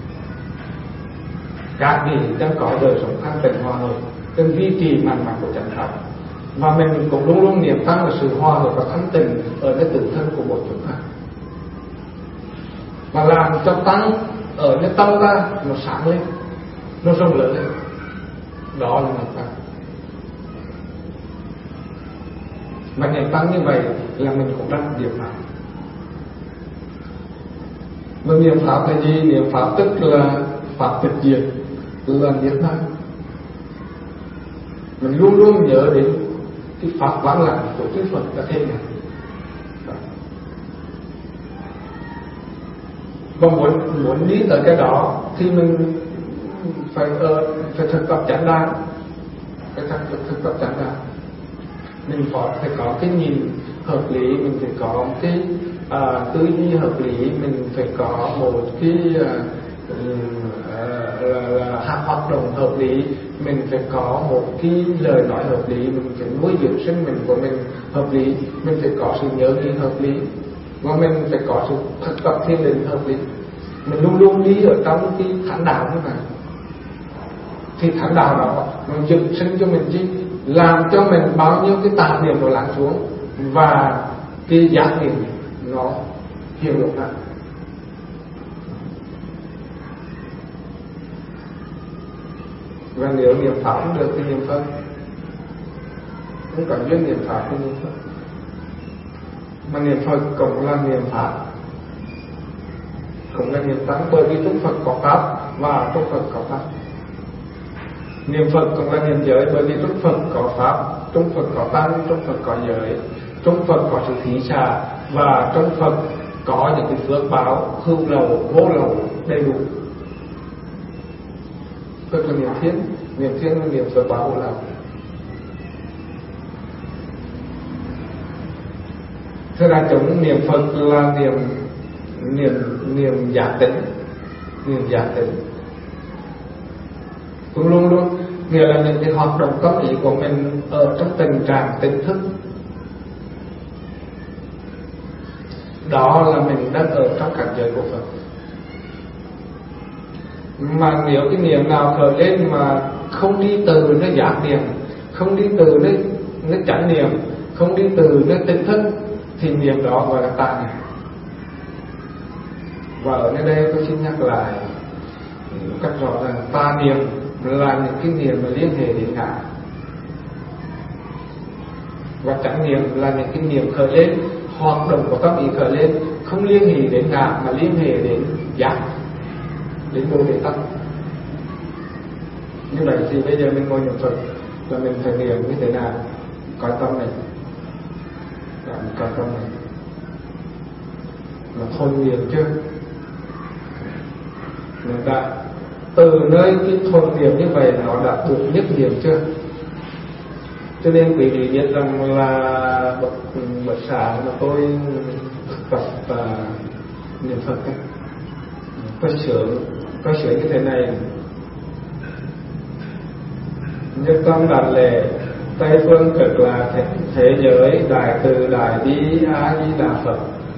Các vị đang có đời sống thanh tịnh hòa hợp, cần duy trì mạnh mẽ của chánh pháp. Và mình cũng luôn luôn niệm tăng là sự hòa hợp và thanh tịnh ở cái tự thân của một chúng ta. Và làm cho tăng ở cái tâm ta nó sáng lên, nó rộng lớn lên. Đó là niệm tăng. Mà niệm tăng như vậy là mình cũng đang niệm pháp. Mà niệm pháp là gì? Niệm pháp tức là pháp tịch diệt, là niết bàn. Mình luôn luôn nhớ đến cái pháp vãng lặng của chư Phật đã thế này. Và muốn đi tới cái đó thì mình phải thực tập chánh đàng, phải thực tập chánh đàng. Mình phải có cái nhìn hợp lý, mình phải có cái tư duy hợp lý, mình phải có một cái hoạt động hợp lý, mình phải có một cái lời nói hợp lý, mình phải nuôi dưỡng sinh mệnh của mình hợp lý, mình phải có sự nhớ nghĩ hợp lý, và mình phải có sự thực tập thiền định hợp lý. Mình luôn luôn đi ở trong cái thánh đạo như vậy. Thì thánh đạo đó nó dựng sinh cho mình chi, làm cho mình bao nhiêu cái tạp niệm nó lắng xuống và cái giác niệm nó hiểu được ra. Và nếu niệm pháp không được thì niệm Phật, không cần duyên niệm pháp thì niệm Phật. Mà niệm Phật cũng là niệm pháp, cũng là niệm tăng, bởi vì trong Phật có pháp và trong Phật có pháp. Niệm Phật cũng là niệm giới, bởi vì trong Phật có pháp, trong Phật có tăng, trong Phật có giới, trong Phật có sự thí xả, và trong Phật có những cái phước báo hữu lậu, vô lậu đầy đủ. Phật là niệm thiên là niệm phước báo hữu lậu. Thế ra chúng niệm Phật là niệm giác tỉnh, niệm giác tỉnh. Cũng luôn luôn nghĩa là những cái hoạt động tâm ý của mình ở trong tình trạng tỉnh thức. Đó là mình đang ở trong cảnh giới của Phật. Mà nếu cái niệm nào khởi lên mà không đi từ nơi giác niệm, không đi từ nơi chánh niệm, không đi từ nơi tỉnh thức, thì niệm đó gọi là tà niệm. Và ở nơi đây tôi xin nhắc lại một cách rõ ràng, tà niệm là những cái niệm mà liên hệ đến ngã, và chánh niệm là những cái niệm khởi lên, hoạt động của tâm ý khởi lên không liên hệ đến ngã mà liên hệ đến giác, đến vô thể tâm. Như vậy thì bây giờ mình ngồi niệm Phật là mình phải niệm như thế nào? Coi tâm này, coi tâm này là thôi niệm chưa? Mình đã từ nơi cái thôi niệm như vậy nó đã được nhất niệm chưa? Cho nên quý vị biết rằng là bậc sáng mà tôi tập niệm Phật ấy, có sửa như thế này: nhất tâm đàn lệ Tây phương cực là thế giới đại từ đại bi A Di Đà Phật.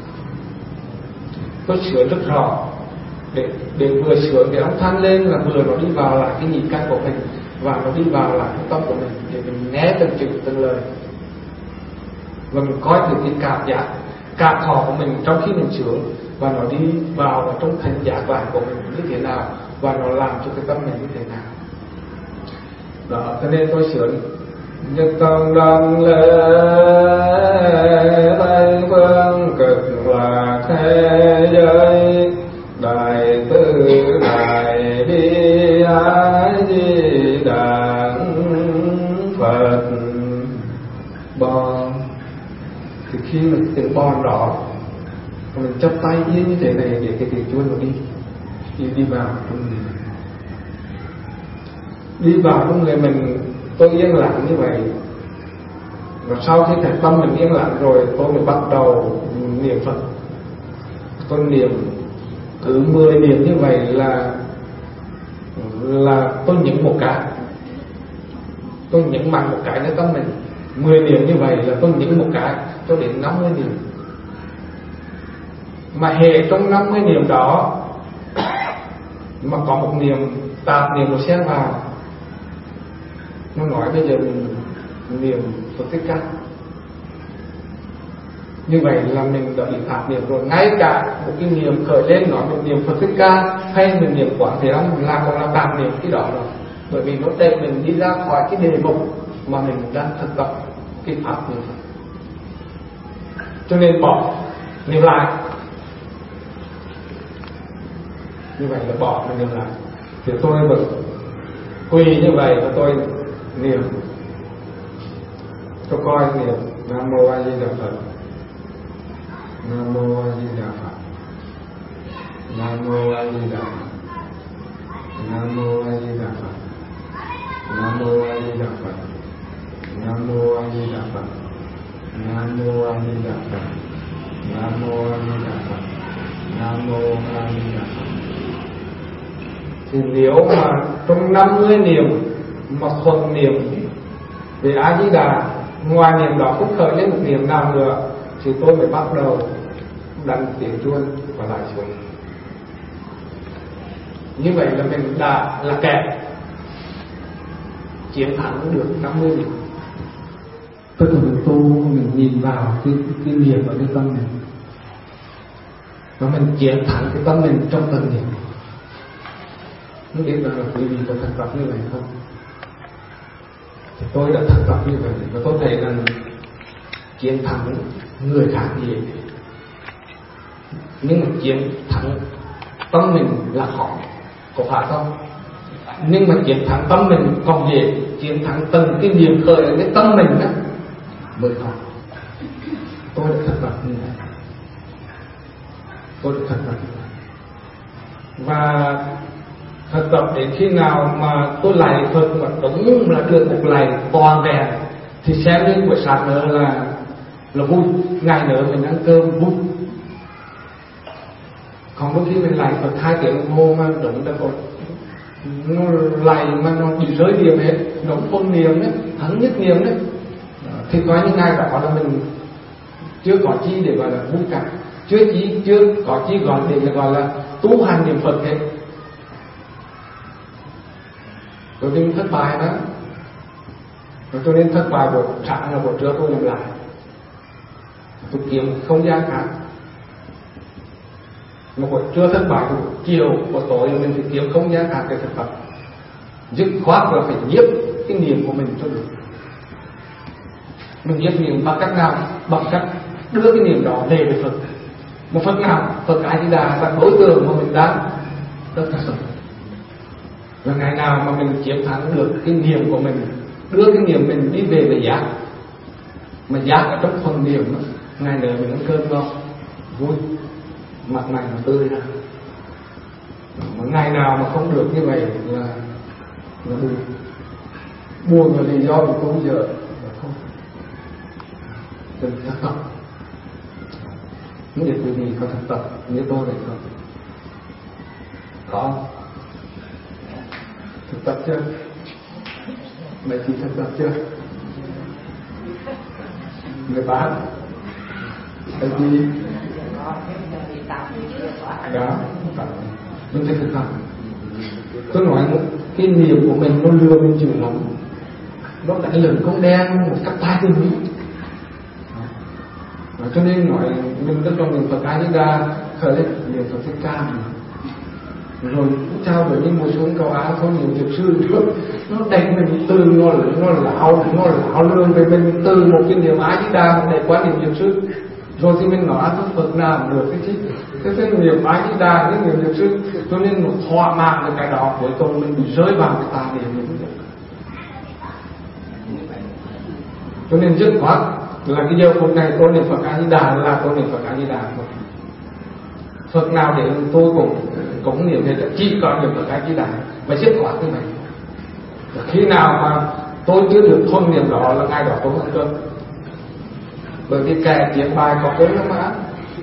Tôi sửa rất rõ để vừa sửa cái âm thanh lên là vừa nó đi vào lại cái nhịp căn của mình và nó đi vào lại cái tâm của mình, để mình nghe từng chữ từng lời và mình coi được cái cảm giác cảm thọ của mình trong khi mình sửa, và nó đi vào trong thành giác quan của mình như thế nào và nó làm cho cái tâm mình như thế nào. Đó, cho nên tôi sửa nhất tâm đăng lễ Tây phương cực là thế giới đại từ đại bi A Di Đà Phật. Bon thì khi mình tiếng bon đó mình chắp tay yên như thế này để cái tiếng chuông nó đi vào trong người, đi vào trong người mình. Tôi yên lặng như vậy, và sau khi thành tâm mình yên lặng rồi, tôi mới bắt đầu niệm Phật. Tôi niệm cứ 10 niệm như vậy là tôi nhấn một cái, tôi nhấn mạnh một cáiในtâm mình. 10 niệm như vậy là tôi nhấn một cái cho đến 50 niệm. Mà hệ trong 50 niệm đó mà có một niệm tạp niệm một xen vào, nó nói bây giờ mình niệm Phật Thích Ca, như vậy là mình đã bị tạp niệm rồi. Ngay cả một cái niệm khởi lên nói mình niệm Phật Thích Ca hay mình niệm Quán Thế Âm là còn là tạp niệm cái đó rồi, bởi vì nó đẩy mình đi ra khỏi cái đề mục mà mình đang thực tập cái pháp niệm Phật. Cho nên bỏ niệm lại, như vậy là bỏ niệm lại. Thì tôi vẫn quỳ như vậy và tôi niệm cho coi niệm Nam Mô A Di Đà Phật, Nam Mô A Di Đà Phật, Nam Mô A Di Đà Phật, Nam Mô A Di Đà Phật, Nam Mô A Di Đà Phật, Nam Mô A Di Đà Phật, Nam Mô A Di Đà Phật, Nam Mô A Di Đà Phật, Nam Mô A Di Đà Phật. Thì nếu mà trong 50 niệm mà thuần niệm về A Di Đà, ngoài niệm đó không khởi lên một niệm nào nữa, thì tôi mới bắt đầu đánh tiếng chuông và lại xuống. Như vậy là mình đã là kẻ chiến thắng được 50 niệm. Tức là mình tu, mình nhìn vào cái niệm ở cái tâm mình, và mình chiến thắng cái tâm mình trong từng niệm. Không biết là quý vị có thực tập như vậy không? Thì tôi đã thực tập như vậy, và tôi thấy rằng chiến thắng người khác gì, nhưng mà chiến thắng tâm mình là khó, có phải không? Nhưng mà chiến thắng tâm mình còn dễ, chiến thắng từng cái niệm khởi ở cái tâm mình đó mới khó. Tôi đã thực tập như vậy, tôi đã thực tập như vậy. Và thực tập đến khi nào mà tôi lạy Phật mà đúng là được một lạy toàn vẹn thì xem như buổi sáng nữa là vui, ngày nữa mình ăn cơm vui. Còn đôi khi mình lạy Phật 2 tiếng đồng hồ mà đúng là nó lạy mà nó bị rơi niệm hết, nó không niệm đấy, thắng nhất niệm đấy, thì có những ngày đó là mình chưa có chi để gọi là vui cả, chưa có chi gọi để gọi là tu hành niệm Phật hết. Cho nên thất bại đó, cho nên thất bại của sáng là của trưa tôi làm lại, tôi kiếm không gian khác. Một buổi trưa thất bại, chiều của tối mình phải kiếm không gian khác để thực tập. Dứt khoát là phải nhiếp cái niệm của mình cho được. Mình nhiếp niệm bằng cách nào? Bằng cách đưa cái niệm đó về với Phật. Một Phật nào? Phật A Di Đà là đối tượng mà mình đang rất là sợ. Và ngày nào mà mình chiến thắng được cái niệm của mình, đưa cái niệm mình đi về với giác, mà giác ở trong phần niệm đó, ngày nữa mình ăn cơm ngon vui, mặt mày nó tươi ra. Mà ngày nào mà không được như vậy là nó buồn là lý do vì không giờ không đừng thực tập. Nếu để quý vị có thực tập như tôi này không? Có thực tập chưa? Mấy chị thực tập chưa? Người bán cái gì? Đó, mình phải thực tập. Tôi nói cái niệm của mình nó lừa mình chịu lắm, nó đánh lửa con đen một cách tai tình ý. Cho nên nói mình rất trong niệm Phật A Di Đà khởi lên niệm Phật Thích Ca rồi cũng trao đổi như một số câu áo thôi niệm Thiệp Sư trước nó đánh mình từ nó lão lương về mình từ một cái niệm A Di Đà để qua niệm Thiệp Sư rồi thì mình nói Phật nào được cái chứ cái niệm A Di Đà cái niệm Thiệp Sư cho nên nó thỏa mãn được cái đó cuối cùng mình bị rơi vào cái tà niệm mình. Cho nên dứt khoát là cái giờ phút này tôi niệm Phật A Di Đà là tôi niệm Phật A Di Đà. Phật nào để tôi cũng niệm thì chỉ còn niệm Phật A Di Đà và dứt khoát như vậy. Khi nào mà tôi chưa được thuần niệm đó là ngày đó tôi ăn cơm. Bởi vì kẻ tiếng bài có cơm lắm mà.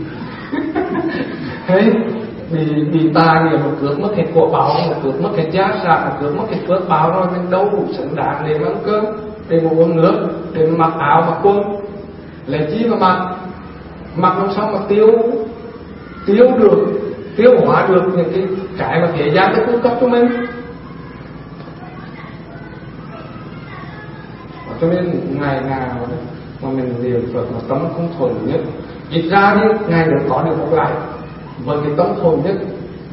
Thế bị ta niệm một cướp mất hết của báo, một cướp mất hết giá sản, một cướp mất hết phước báo rồi mình đâu đủ xứng đáng để ăn cơm, để một uống nước, để mặc áo mặc quần. Lấy chi mà mặc làm sao mà tiêu được, tiêu hóa được những cái mà thế gian đã cung cấp cho mình. Cho nên ngày nào mà mình niệm Phật mà tâm không thuần nhất, ít ra đi ngày được có được một lại với cái tâm thuần nhất,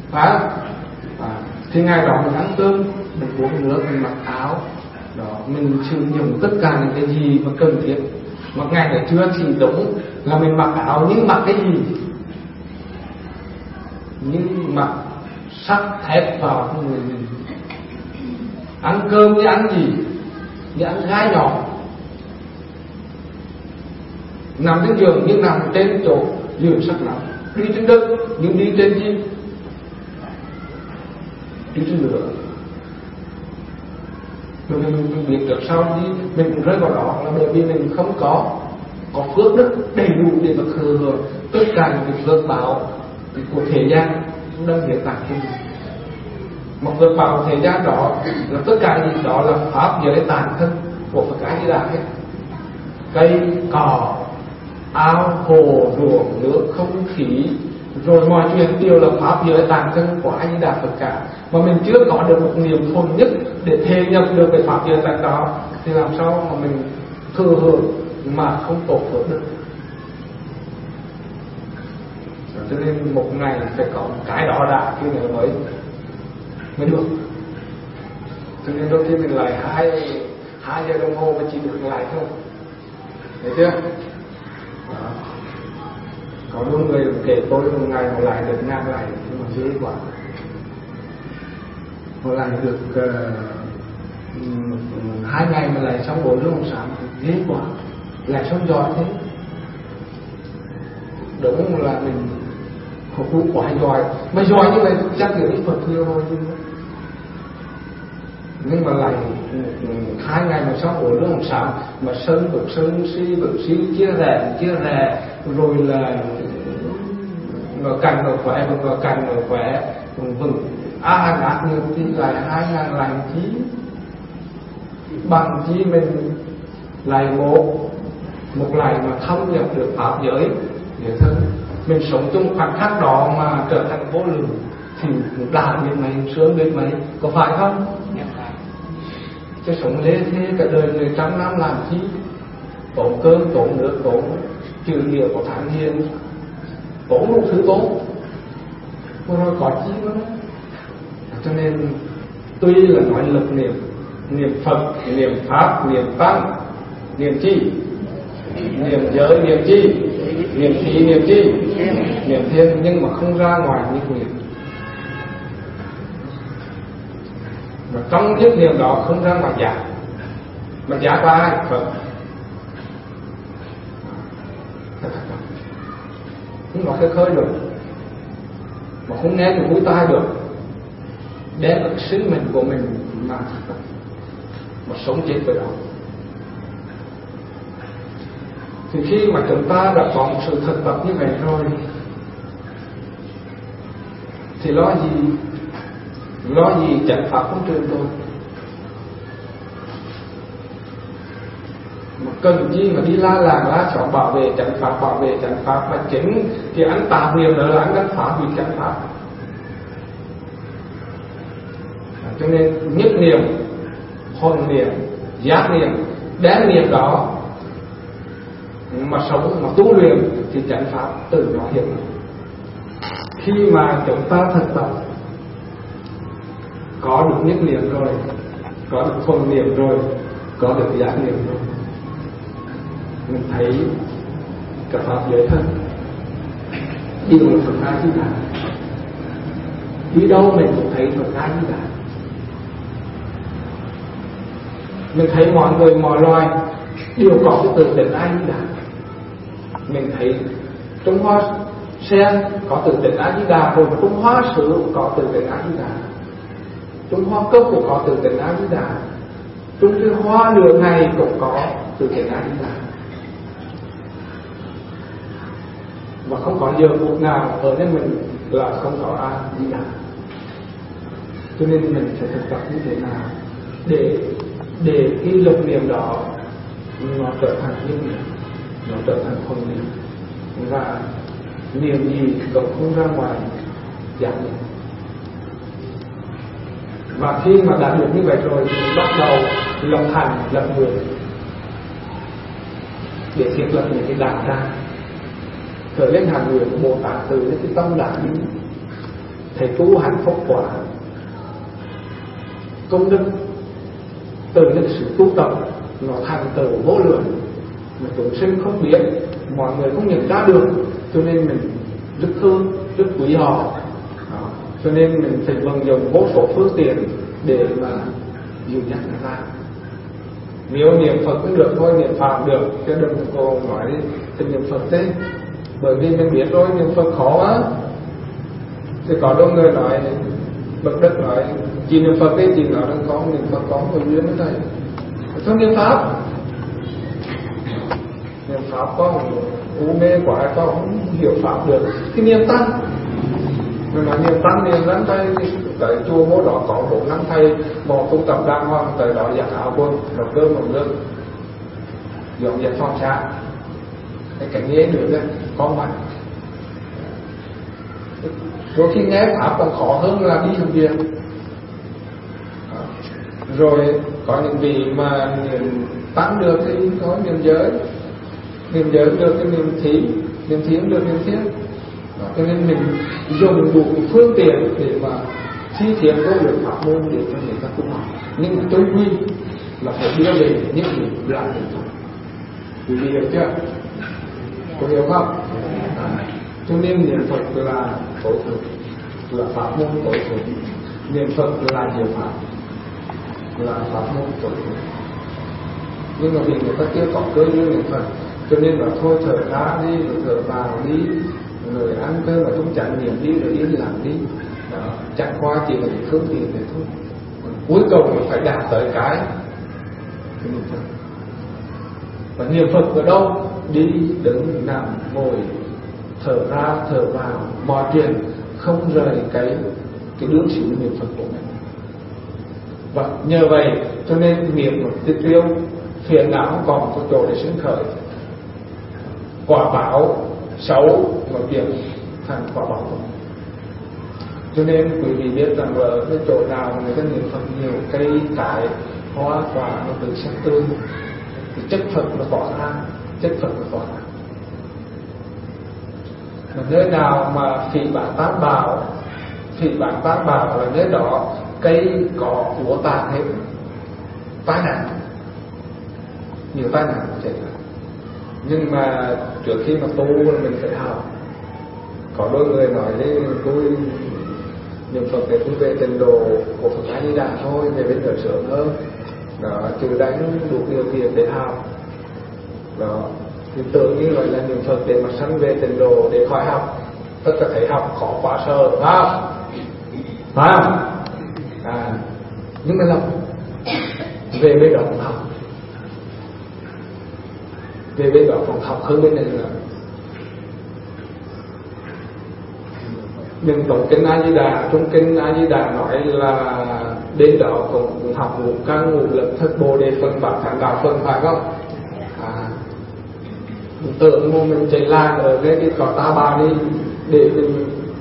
thì ngày đó mình ăn cơm, mình uống nước, mình mặc áo, đó mình sử dụng tất cả những cái gì mà cần thiết. Một ngày này chưa thì đúng là mình mặc áo nhưng mặc cái gì? Nhưng mặc sắt thép vào người mình. Ăn cơm với ăn gì? Với ăn gai nhỏ. Nằm trên giường nhưng nằm trên chỗ giường sắt nóng. Đi trên đất nhưng đi trên gì? Đi trên lửa. Bởi vì mình biết được sau đi mình cũng rơi vào đó là bởi vì mình không có phước đức đầy đủ để mà thừa hưởng tất cả những cái phước báo của thế gian đang hiện tại của mình. Một phước báo của thế gian đó là tất cả những đó là pháp giới tàn thân của Phật A Di Đà hết. Cây cỏ, ao hồ, ruộng nước, không khí, rồi mọi chuyện đều là pháp giới tàn thân của A Di Đà Phật cả. Mà mình chưa có được một niềm thuần nhất để thề nhập được cái pháp giới tàn đó thì làm sao mà mình thừa hưởng mà không tổ phước được. Cho nên một ngày phải có cái đó đã khi nữa mới được. Cho nên đôi khi mình lại 2 giờ đồng hồ mà chỉ được lại thôi. Thấy chưa? Đó. Có đôi người kể tôi một ngày một lại được 5 lại nhưng mà dễ quá. Một lại được 2 ngày mà lại xong 4 lúc sáng dễ quá. Lại xong giỏi thế. Đúng là mình không quá giỏi. Mà giỏi như vậy chắc là ít Phật nhiều thôi. Nhưng mà lại 2 ngày mà xong 4 lúc sáng mà sân vực si chia rẽ rồi là ngờ cành ngờ khỏe vừng ngạc nhiều thì lại 2 ngày lại chí bằng chí mình lại một lại mà thông nhập được pháp giới để thân mình sống trong khoảnh khắc đó mà trở thành vô lượng thì đã biết mấy sướng biết mấy, có phải không? Chứ sống lê thế cả đời người trăm năm làm chi, tốn cơm tốn nước tốn trừ địa của thản nhiên, tốn một thứ tốn rồi có chi nữa. Cho nên tuy là nói lực niệm, niệm Phật, niệm Pháp, niệm Tăng, niệm chi, niệm giới, niệm chi, niệm khí, niệm chi, niệm thiên, nhưng mà không ra ngoài những niệm. Mà trong những niệm đó không ra ngoài giả. Mà giả qua ai? Phật. Không nói khơi khơi được, mà không nghe từ mũi tai được, đem được sứ mệnh của mình mà sống chết với đó. Thì khi mà chúng ta đã có một sự thực tập như vậy rồi thì lo gì chẳng pháp không truyền tôi. Mà cần gì mà đi la làng lá chọn bảo vệ chánh pháp, mà chính thì anh tạo niệm nữa là anh đang phá hủy chánh pháp. Cho nên nhất niệm, hồn niệm, giác niệm, đem niệm đó mà sống, mà tu luyện thì chánh pháp tự nó hiện. Khi mà chúng ta thực tập có được nhất niệm rồi, có được hồn niệm rồi, có được giác niệm rồi, mình thấy cả pháp giới thân đều là Phật A Di Đà. Đi đâu mình cũng thấy Phật A Di Đà. Mình thấy mọi người mọi loài đều có cái từ tịnh A Di Đà. Mình thấy Trung Hoa sen có từ tịnh A Di Đà, rồi Trung Hoa sữa cũng có từ tịnh A Di Đà, Trung Hoa cốc cũng có từ tịnh A Di Đà, Trung Hoa lửa này cũng có từ tịnh A Di Đà. Và không có giờ phút nào ở nơi mình là không có A Di Đà. Cho nên mình phải thực tập như thế nào để cái lực niệm đó nó trở thành niệm, nó trở thành hồn niệm, và niệm gì cũng không ra ngoài giác niệm. Và khi mà đạt được như vậy rồi thì bắt đầu lập hành, lập người để thiết lập những cái đạo ra. Khởi lên hàng người của Bồ Tát từ cái tâm đạo đi, thầy tu hạnh phúc quả, công đức từ những sự tu tập nó thành tựu vô lượng mà chúng sinh không biết, mọi người không nhận ra được, cho nên mình rất thương, rất quý họ. Cho nên mình phải vận dụng vô số phương tiện để mà dìu dắt người ta. Nếu niệm Phật cũng được thôi, niệm Pháp được, chứ đừng có nói thì niệm Phật thế. Bởi vì mình biết rồi niệm Phật khó quá. Thì có đông người nói, bậc đất nói chỉ niệm Phật ấy, chỉ nói là có niệm Phật có một duyên với thầy. Thôi niệm Pháp, niệm Pháp có u mê quá, có không hiểu Pháp được thì niệm Tăng. Mình nói niệm Tăng, niệm lắm thầy, tại chùa mô đó có 4-5 thầy bỏ tu tập đàng hoàng, tại đó giặt áo quần, nấu cơm nấu nước, dọn dẹp phòng xa. Cái nghe được đấy, có mặt. Rồi khi nghe Pháp còn khó hơn là đi làm việc. Rồi có những vị mà Tăng được thì có niệm giới được cái niệm thiến được niệm thiết. Cho nên mình dùng đủ phương tiện để mà thi thiện vô lượng pháp môn để cho người ta tu học. Nhưng mà tối quy là phải đưa về những gì làm được thôi. Quý vị hiểu chưa? Có hiểu không? Cho nên niệm Phật là tối thượng, là pháp môn tối thượng. Niệm Phật là diệu pháp, là pháp môn tối thượng. Nhưng mà vì người ta chưa có cơ duyên niệm Phật, cho nên là thôi thở ra đi, rồi thở vào đi, rồi ăn cơm mà không trải nghiệm đi, rồi đi làm đi. Đó, chẳng qua chỉ là những phương tiện thế thôi. Cuối cùng mình phải đạt tới cái niệm Phật. Và niệm Phật ở đâu? Đi, đứng, nằm, ngồi, thở ra, thở vào, mọi chuyện không rời cái đương sự niệm Phật của mình. Và nhờ vậy cho nên niệm Phật tiêu tiêu, phiền não không còn có chỗ để sinh khởi. Quả báo xấu mà biến thành quả báo tốt. Cho nên quý vị biết rằng là cái chỗ nào người ta niệm Phật nhiều, cây cải hoa quả nó tự sinh tươi, thì chất Phật nó tỏa ra, mà nơi nào mà phỉ báng tán bảo, thì bạn ta bảo là nơi đó cây cỏ của tàn hết, tai nạn, nhiều tai nạn xảy ra. Nhưng mà trước khi mà tu mình phải học. Có đôi người nói với tôi niệm Phật để tôi về trình độ của Phật A Di Đà thôi, về bên đời sớm hơn đó, chứ đánh đủ điều kiện để học đó. Thì tưởng như vậy là niệm Phật để mà sanh về trình độ để khỏi học, tất cả thấy học khó quá sợ, phải không? Nhưng mà là về bên đó cũng học, về bên đó còn học hơn bên này nữa. Nhưng trong kinh A Di Đà, trong kinh A Di Đà nói là bên đó cũng học ngũ căn ngũ lực thất bồ đề phân bát thánh đạo phân, phải không? Mình tưởng mà mình chạy làng ở cái cỏ ta bà đi để mình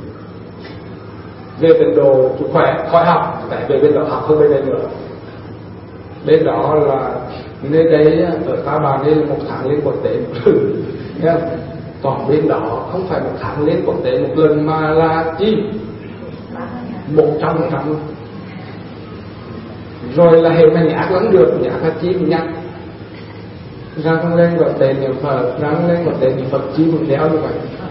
về trình độ khỏe khỏi học, tại về bên đó học không bên đây nữa. Bên đó là nơi đấy ở ta bà đi 1 tháng lên quốc tế một lần, nghe không? Còn bên đó không phải 1 tháng lên quốc tế một lần mà là chi 100%. Rồi là hệ mà nhạc vẫn được, nhạc là chi mình nhắc ra không lên quốc tế niệm Phật, ra không lên quốc tế niệm Phật chi mình đéo như vậy.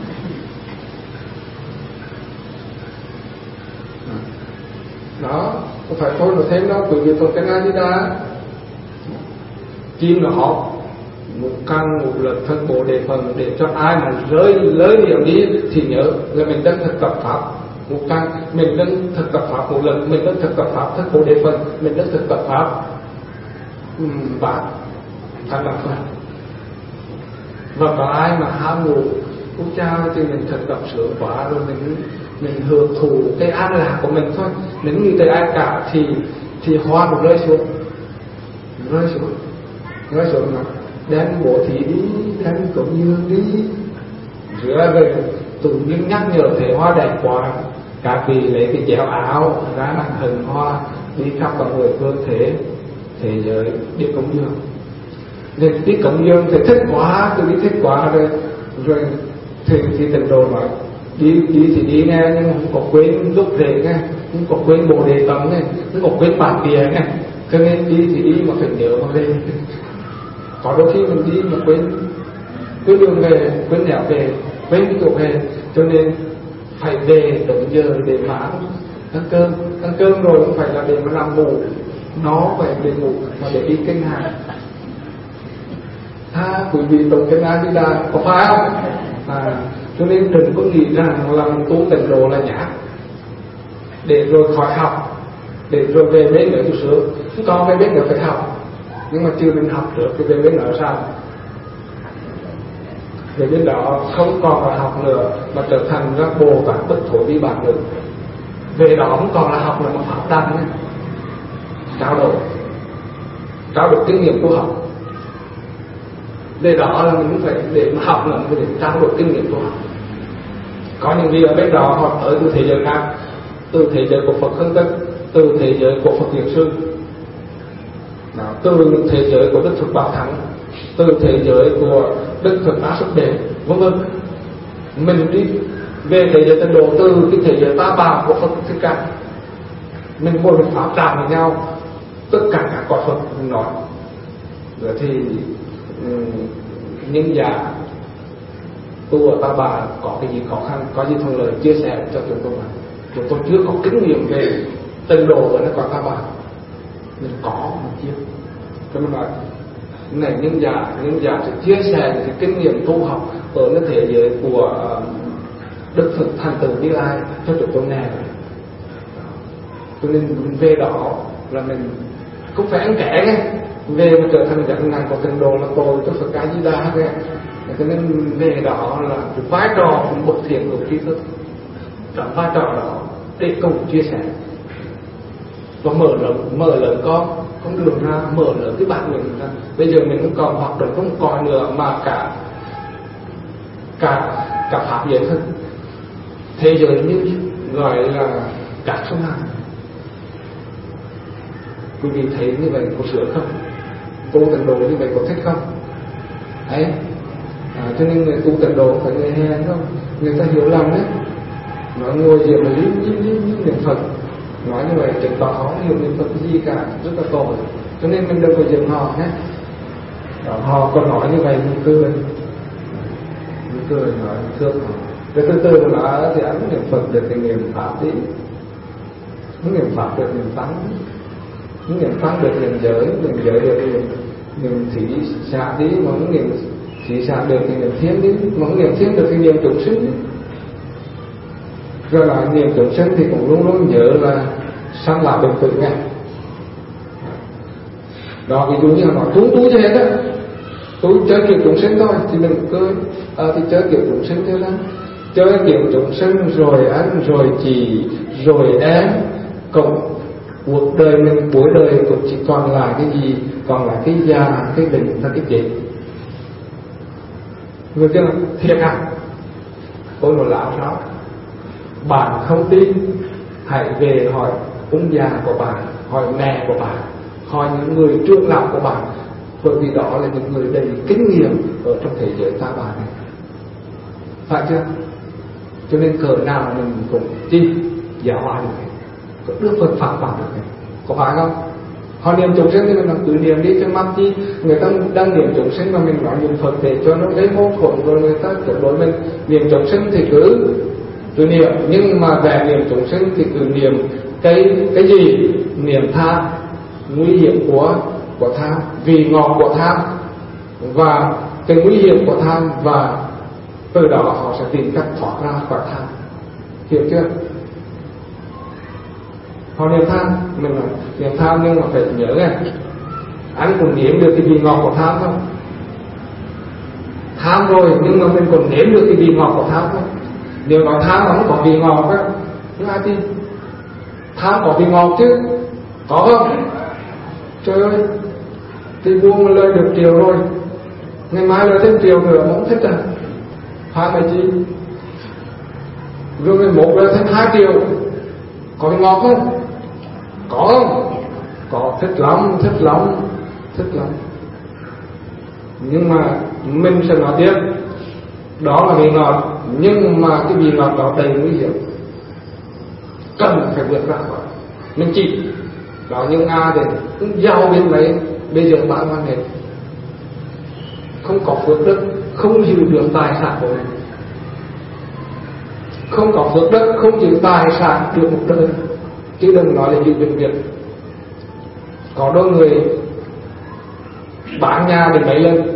Đó, không phải thôi mà thêm đâu, bởi vì tôi cái A Di Đà chim nó học một căn một lực thân bộ đề phần, để cho ai mà rơi điểm đi thì nhớ là mình đang thực tập pháp một căn, mình đang thực tập pháp một lần, mình đang thực tập pháp thân bộ đề phần, mình đang thực tập pháp bát thành đạo Phật. Và có ai mà ham ngủ Úc Cha thì mình thực tập sướng quá rồi mình hưởng thụ cái an lạc của mình thôi. Nếu như tới ai cả thì hoa một rơi xuống mà đem bố thí đi, đem cống dường đi. Giữa về tự nhiên nhắc nhở thể hoa đẹp quá, các vị lấy cái chéo áo ra làm hình hoa đi khắp cả người phương thế giới đi cống dường. Nên đi cống dường thì thích quá, tôi đi thích quá rồi thì tình đồ nói đi thì đi nghe, nhưng không có quên lúc về nghe, không có quên bồ đề tâm nghe, không có quên bản tiền nghe. Cho nên đi thì đi mà phải nhớ mà về. Có đôi khi mình đi mà quên đường về, quên nẻo về, quên cái chỗ về, cho nên phải về đúng giờ để mà ăn cơm rồi không phải là để mà làm ngủ, nó phải để ngủ mà để đi kinh hành. Quý vị tổng kinh A Di Đà có phải không? Cho nên đừng có nghĩ rằng là mình tu tịnh độ là nhã, để rồi khỏi học, để rồi về bên nữa chút sướng. Chúng con về bên nữa phải học, nhưng mà chưa mình học được thì về bên nữa sao? Về bên đó không còn là học nữa mà trở thành các Bồ Tát bất thối vi bản được. Về đó không còn là học nữa mà pháp đăng ấy. Trao đổi kinh nghiệm tu học. Về đó là mình phải để mà học là mình phải trao đổi kinh nghiệm tu học. Có những người ở bên đó họ tới từ thế giới khác, từ thế giới của Phật Hưng Tích, từ thế giới của Phật Hiền Sư, từ thế giới của Đức Phật Bảo Thắng, từ thế giới của Đức Phật Á Xuất Đề, vân vân. Mình đi về thế giới tịnh độ từ cái thế giới ta bà của Phật Thích Ca, mình ngồi mình pháp trạm với nhau, tất cả các cõi Phật mình nói. Rồi thì những già tu ở ta bà có cái gì khó khăn, có gì thuận lợi chia sẻ cho chúng tôi mà. Chúng tôi chưa có kinh nghiệm về tịnh độ ở nơi cõi ta bà, mình có một chia. Cho nên nói này, những già sẽ chia sẻ cái kinh nghiệm tu học ở cái thế giới của Đức Phật thành tựu Như Lai cho chúng tôi nghe. Cho nên về đó là mình không phải ăn kẻ nghe, về mà trở thành dạng ngàn của tịnh độ là tôi cho Phật A Di Đà nghe. Cho nên về đó là cái vai trò của bậc thiện của tri thức, trong vai trò đó để cùng chia sẻ và mở lớn con đường ra, mở lớn cái bản mình ra. Bây giờ mình không còn học được không còn nữa mà cả pháp giới thân thế giới như gọi là cả sông Hàn. Quý vị thấy như vậy có sửa không? Tu tịnh độ như vậy có thích không? Đấy. Cho nên người tu tịnh độ phải người hèn không? Người ta hiểu lầm đấy. nói ngồi diện là lính niệm Phật, nói như vậy chứng tỏ họ hiểu niệm Phật gì cả, rất là tội. Cho nên mình đừng có giận họ nhé. Họ còn nói như vậy mình cười nói thương họ. Rồi từ từ là thì anh niệm Phật được cái niệm pháp đi, niệm pháp được niệm tánh, niệm pháp được niệm giới được niệm thị xạ đi, mà niệm thị xạ được thì niệm thiên đi, mà niệm thiên được thì niệm chúng sinh đi. Rồi lại niệm chúng sinh thì cũng luôn luôn nhớ là sanh lạc bình tử ngay. Đó, ví dụ như họ nói tú cho hết á, tôi chơi kiểu chúng sinh thôi thì mình cười, thì chơi kiểu chúng sinh thế đó, chơi kiểu chúng sinh rồi anh rồi chị rồi em, cộng cuộc đời mình cuối đời cũng chỉ còn lại cái gì, còn lại cái già, cái bệnh và cái chết. Người kia là thiệt à? Ôi nó lão sao? Bạn không tin, hãy về hỏi ông già của bạn, hỏi mẹ của bạn, hỏi những người trưởng lão của bạn, bởi vì đó là những người đầy kinh nghiệm ở trong thế giới ta bà này, phải chưa? Cho nên cỡ nào mình cũng giáo hóa được này, có đưa Phật pháp vào được này, có phải không? Họ niệm chúng sinh thì mình cứ niệm đi, cho mắt chi người ta đang niệm chúng sinh mà mình nói niệm Phật để cho nó gây mâu thuẫn, rồi người ta chống đối mình. Niệm chúng sinh thì cứ niệm, nhưng mà về niệm chúng sinh thì cứ niệm cái gì? Niệm tham, nguy hiểm của tham, vì ngọt của tham, và cái nguy hiểm của tham, và từ đó họ sẽ tìm cách thoát ra khỏi tham. Hiểu chưa? Họ niệm tham, mình là niệm tham nhưng mà phải nhớ nghe, anh cũng nếm được cái vị ngọt của tham không? Tham rồi nhưng mà mình còn nếm được cái vị ngọt của tham không? Nếu nói tham mà không có vị ngọt á, thứ hai thì tham có vị ngọt chứ, có không? Trời ơi, thì buông một lời được triệu rồi, ngày mai lời thêm triệu nữa không thích à? Hai mươi chi? Rồi ngày một lời thêm 2 triệu, có vị ngọt không? Có không? Có, thích lắm. Nhưng mà mình sẽ nói tiếp, đó là vị ngọt, nhưng mà cái vị ngọt đó đầy nguy hiểm, cần phải vượt ra khỏi. Mình chỉ đó những thì cũng giàu bên mấy, bây giờ bạn quan hệ không có phước đức, không giữ được tài sản của mình, không có phước đức, không giữ tài sản được một đời, chứ đừng nói là giữ bệnh viện. Có đôi người bán nhà đến mấy lần,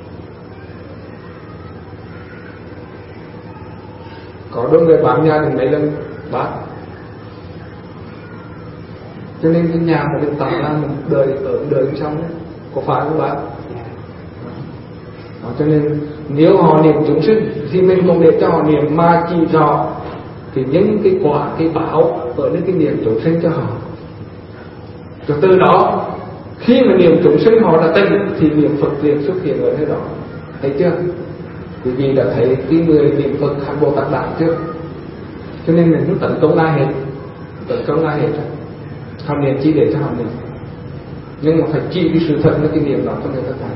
có đôi người bán nhà đến mấy lần bán, cho nên cái nhà mà mình tạo ra mình đời xong đấy, có phải không bạn? Cho nên nếu họ niệm chúng sinh thì mình không để cho họ niệm, mà chỉ rõ thì những cái quả, cái báo ở những cái niệm chúng sinh cho họ. Rồi từ đó khi mà niệm chúng sinh họ đã tỉnh thì niệm Phật liền xuất hiện ở nơi đó, thấy chưa? Quý vị đã thấy cái người niệm Phật hành Bồ Tát Đạo chưa? Cho nên mình không tấn công ai hết, họ niệm chỉ để cho họ niệm, nhưng mà phải chỉ cái sự thật với cái niệm đó cho người ta thấy.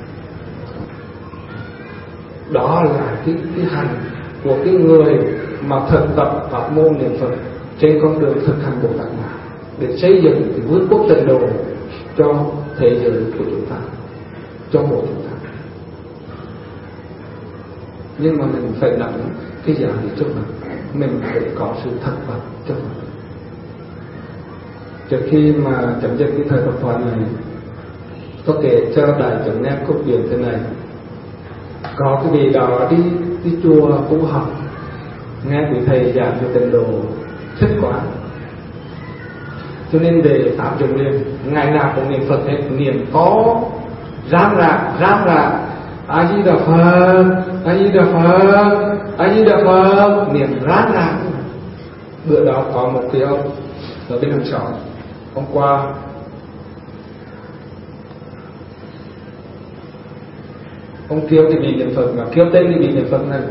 Đó là cái hành của cái người mà thực tập pháp môn niệm Phật trên con đường thực hành Bồ Tát Đạo, để xây dựng cái vương quốc tịnh độ cho thế giới của chúng ta, cho mỗi chúng ta. Nhưng mà mình phải nắm cái giá trị trước mình phải có sự thật vật cho mình. Trước khi mà chấm dứt cái thời Phật thoại này, có kể cho đại chúng nghe câu chuyện thế này. Có cái vị đó đi chùa tu học, nghe quý thầy giảng về tịnh độ thích quá, cho nên để áp dụng liền, ngày nào cũng niệm Phật hết, niệm có rám rạc A Di Đà Phật, A Di Đà Phật, A Di Đà Phật, niệm rám rạc. Bữa đó có một cái ông ở bên hàng xóm, hôm qua ông kêu cái vị niệm Phật, mà kêu tên cái vị niệm Phật này,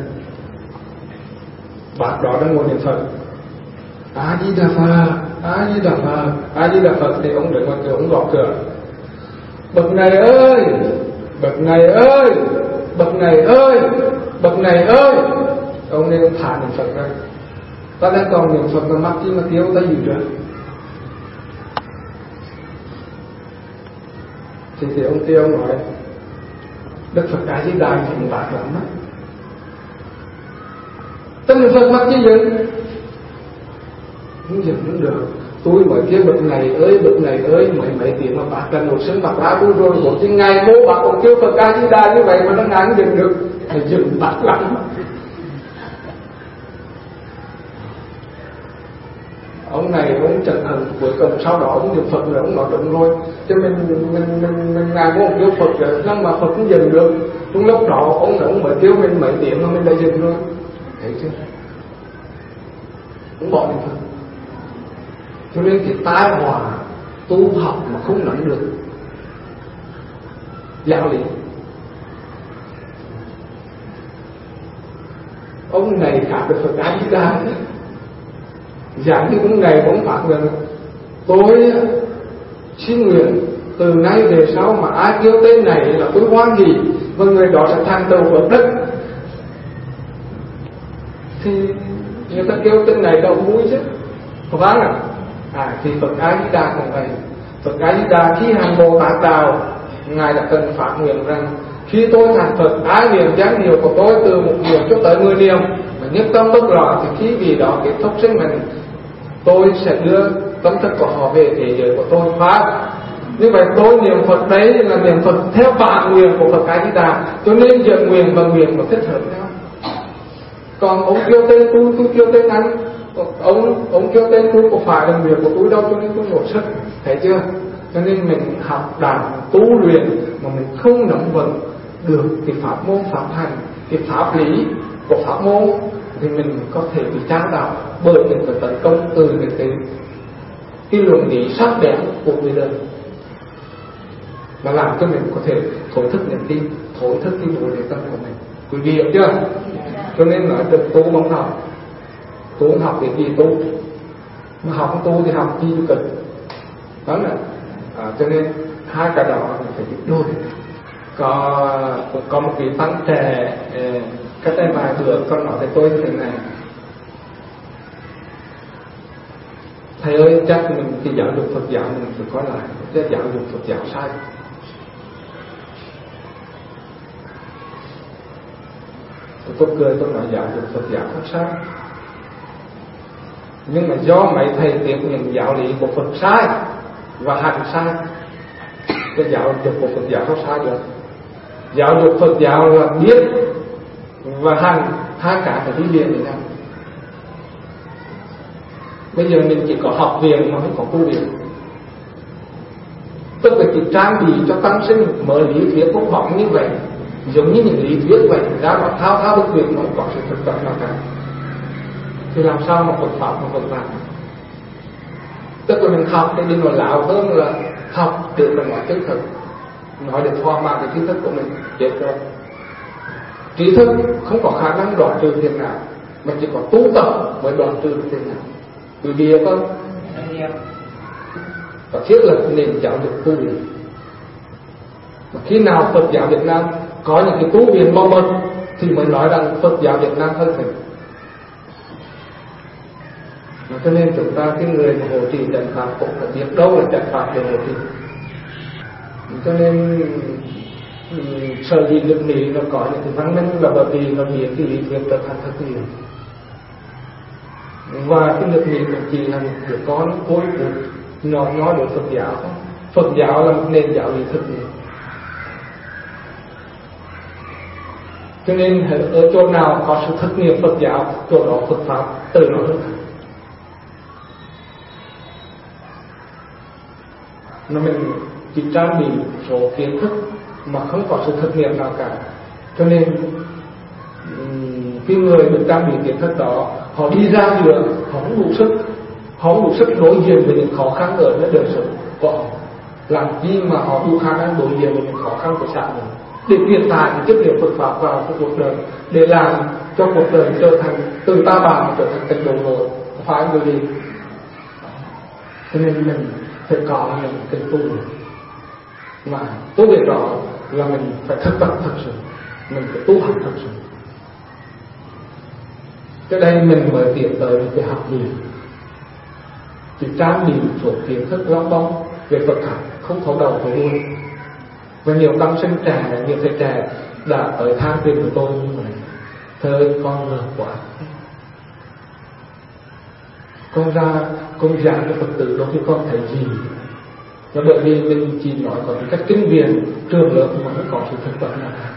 bác đó đang ngồi niệm Phật, A Di Đà Phật, A Di Đà Phật, A Di Đà Phật, thì ông đứng ngoài cửa, ông gõ cửa, bậc này ơi, bậc này ơi, bậc này ơi, bậc này ơi. Ông nên ông thả niệm Phật ra, Ta đang còn niệm Phật mà mắt chi mà tiêu ta gì rồi. Thì ông Tiêu nói Đức Phật A Di Đà thành bạc lắm đó. Tên niệm Phật mắt chi dừng, không dừng cũng được. Tôi mới kia bực này ơi mấy tiếng mà bác cần một sân bạc lá tôi rồi một cái ngày bố bác còn kêu Phật A Di Đà như vậy mà nó ngán dừng được, thì dừng bác lắm. Ông này ông trần thần cuối cùng sau đó ông niệm Phật rồi ông nói đúng rồi, cho mình ngày bố kêu Phật rồi nhưng mà Phật cũng dừng được. Trong lúc đó ông mới kêu mình mấy tiếng mà mình đã dừng rồi, thấy chưa? Ông bỏ niệm Phật. Cho nên cái tai họa tu học mà không nắm được giáo lý. Ông này cả được Phật A Di Đà, giảng như ông này ông phạt rằng tôi xin nguyện từ nay về sau mà ai kêu tên này là tôi hoan hỉ và người đó sẽ thành tựu Phật đức. Thì người ta kêu tên này đâu vui chứ, có phải không? Thì Phật A Di Đà cũng vậy. Phật A Di Đà khi hành Bồ Tát đạo, ngài đã từng phát nguyện rằng khi tôi thành Phật, ai niệm danh hiệu của tôi từ 1 niệm cho tới 10 niệm mà nhất tâm bất loạn, thì khi vì đó kết thúc sinh mệnh, tôi sẽ đưa tâm thức của họ về thế giới của tôi pháp. Như vậy tôi niệm Phật đấy là niệm Phật theo bản nguyện của Phật A Di Đà, cho nên giờ nguyện và nguyện mà thích hợp nhau. Còn ông kêu tên tôi kêu tên anh, ông kêu tên tôi có phải là nguyện của tôi đâu, cho nên tôi nổi sức, thấy chưa? Cho nên mình học đạo tu luyện mà mình không nắm vững được cái pháp môn pháp hành, cái pháp lý của pháp môn, thì mình có thể bị tra đạo bởi những cái tấn công từ những cái luận lý sắc đẹp của người đời, mà làm cho mình có thể thối thức niềm tin, thối thức cái bộ đề tâm của mình. Quý vị hiểu chưa? Cho nên nói được tu bằng học, tu không học thì tu, mà học không tu thì học chi cho cần. Đó là cho nên hai cái đó mình phải biết đôi. Có một vị tăng trẻ cách đây vài bữa con nói với tôi như thế này: thầy ơi, chắc mình cái giáo dục Phật giáo mình phải có lại, cái giáo dục Phật giáo sai. Tôi cười, tôi nói giáo dục Phật giáo không sai, nhưng mà do mấy thầy tiếp những giáo lý của Phật sai và hành sai, cái giáo dục của Phật giáo không sai được. Giáo dục Phật giáo là biết và hành, hai cả phải đi liền với nhau. Bây giờ mình chỉ có học viện mà không có tu viện, tức là chỉ trang bị cho tăng sinh mở lý thuyết phúc hỏng như vậy, giống như những lý thuyết vậy, ra mà thao bất tuyệt nó không có sự thực tập nào cả, thì làm sao mà Phật pháp mà Phật làm? Tức là mình học để đi nó lão hơn là học để mà nói chân thực, nói để thỏa mãn cái trí thức của mình. Chết rồi, trí thức không có khả năng đoạn trừ phiền não, mà chỉ có tu tập mới đoạn trừ phiền não. Bởi vì con và thiết lập nền giáo dục tu viện. Khi nào Phật giáo Việt Nam có những cái tu viện mong mật thì mới nói rằng Phật giáo Việt Nam hơn thịnh. Cho nên chúng ta cái người mà hộ trì chánh pháp cũng phải biết đâu là chánh pháp để hộ trì. Cho nên sở dĩ nước Mỹ nó có những cái văn minh là bởi vì nó biến cái lý thuyết trở thành thực tiễn. Và cái nước Mỹ cũng chỉ là một đứa con cuối cùng nó được Phật giáo thôi. Phật giáo là một nền giáo lý thực tiễn. Cho nên ở chỗ nào có sự thực nghiệm Phật giáo, chỗ đó Phật pháp từ nó hơn. Nó mình chỉ trang bị số kiến thức mà không có sự thực nghiệm nào cả. Cho nên cái người được trang bị kiến thức đó, họ đi ra đường họ không đủ sức đối diện với những khó khăn ở nơi đời sống của họ. Làm gì mà họ đủ khả năng đối diện với những khó khăn của xã hội để truyền tải những chất liệu Phật pháp vào cuộc đời, để làm cho cuộc đời trở thành từ ta bà trở thành tịnh độ rồi, phải không người gì? Cho nên mình phải có những cái tu luyện, mà tu luyện đó là mình phải thực tập thật sự, mình phải tu hành thật sự. Cho đây mình mới tiến tới cái học viện, thì trang bị một số kiến thức lóng bóng về Phật học không thấu đầu thấu đuôi. Và nhiều tâm sinh trẻ, nhiều thầy trẻ đã tới than phiền của tôi như vậy: thưa con lừa quá, con ra con giảng cho Phật tử đó thì con thấy gì? Và bởi vì mình chỉ nói có cách kinh viện trường lớp mà không có sự thực tập nào cả.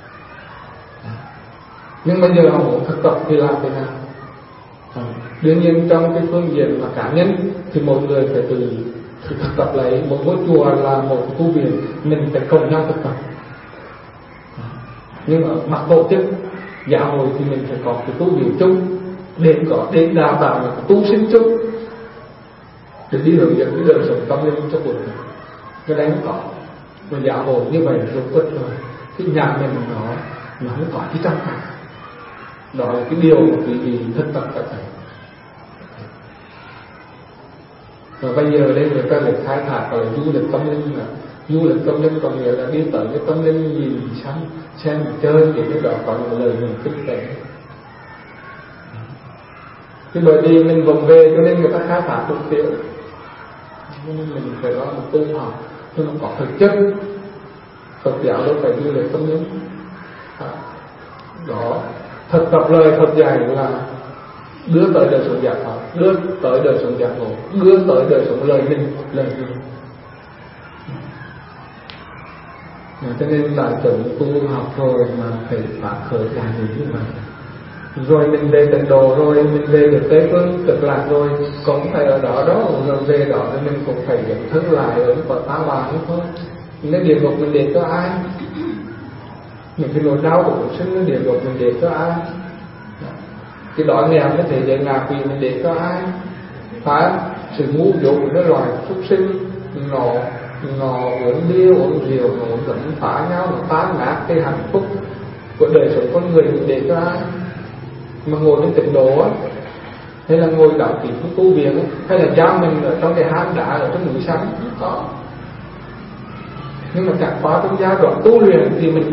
Nhưng bây giờ họ muốn thực tập thì làm thế nào? Đương nhiên trong cái phương diện mà cá nhân thì mỗi người phải tự thực tập lấy. Một ngôi chùa là một tu viện, mình phải cùng nhau thực tập. Nhưng ở mặt tổ chức giáo hội thì mình phải có cái tu viện chung, để đào tạo một tu sinh chung, để đi hướng dẫn cái đời sống tâm linh cho cuộc đời. Cái đấy không có. Mà giáo hội như vậy là rất tốt rồi. Cái nhà mình nó không có cái trong cả. Đó là cái điều mà quý vị thực tập phải thấy. Và bây giờ đây người ta lại khai thác ở du lịch tâm linh là du lịch tâm linh có nghĩa là đi tới cái tâm linh nhìn sắm xem chơi thì cái đó có những lời mình kinh tế. Chứ bởi vì mình vòng về cho nên người ta khai thác một kiểu, cho nên mình phải nói một tu học cho nó có thực chất. Phật giáo đâu phải du lịch tâm linh. Đó, thực tập lời Phật dạy là đưa tới đời sống giác pháp, đưa tới đời sống giác ngộ, đưa tới đời sống lời mình. Cho nên là chuẩn tu học rồi mà phải phát khởi là như vậy. Rồi mình về tịnh độ, rồi mình về được Tây Phương Cực Lạc rồi, cũng phải ở đó rồi về đó thì mình cũng phải nhận thức lại ở Phật ta bà nữa thôi. Nếu địa ngục mình để cho ai? Những cái nỗi đau của cuộc sinh địa ngục mình để cho ai? Cái đói nghèo cái thế giới ngạ quỷ mình để cho ai? Phải sự ngu dốt của cái loài súc sinh nó uống bia uống rượu, nó dẫn phá nhau, nó phá nát cái hạnh phúc của đời sống con người mình để cho ai? Mà ngồi trên tịnh độ á, hay là ngồi đạo kỹ của tu viện, hay là giam mình ở trong cái hang đá ở trong núi sắn, không có. Nhưng mà chẳng qua trong giai đoạn tu luyện thì mình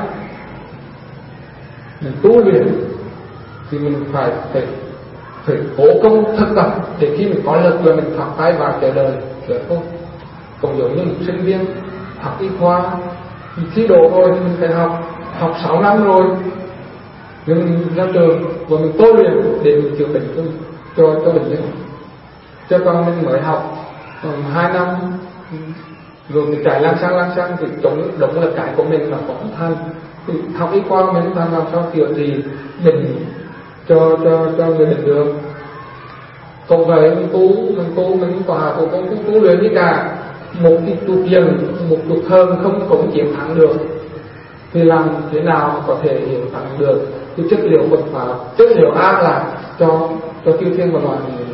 tu luyện thì mình phải cố công thực tập để khi mình có lực là mình học tay vào chờ đời được không? Cũng giống như một sinh viên học y khoa, thi độ rồi thì mình phải học 6 năm rồi, nhưng mình ra trường và mình tu luyện để mình chữa bệnh cho bệnh nhân. Cho con mình mới học 2 năm rồi mình chạy lang sang thì đúng là cái của mình là không thành. Thì học y khoa mình thành làm sao kiểu gì mình cho người bệnh được. Còn vậy mình không tu luyện như cả một cái trục dần, một trục hơn không cũng chiến thắng được. Thì làm thế nào có thể hiện thắng được cái chất liệu Phật pháp, chất liệu an lạc cho chư thiên và loài người.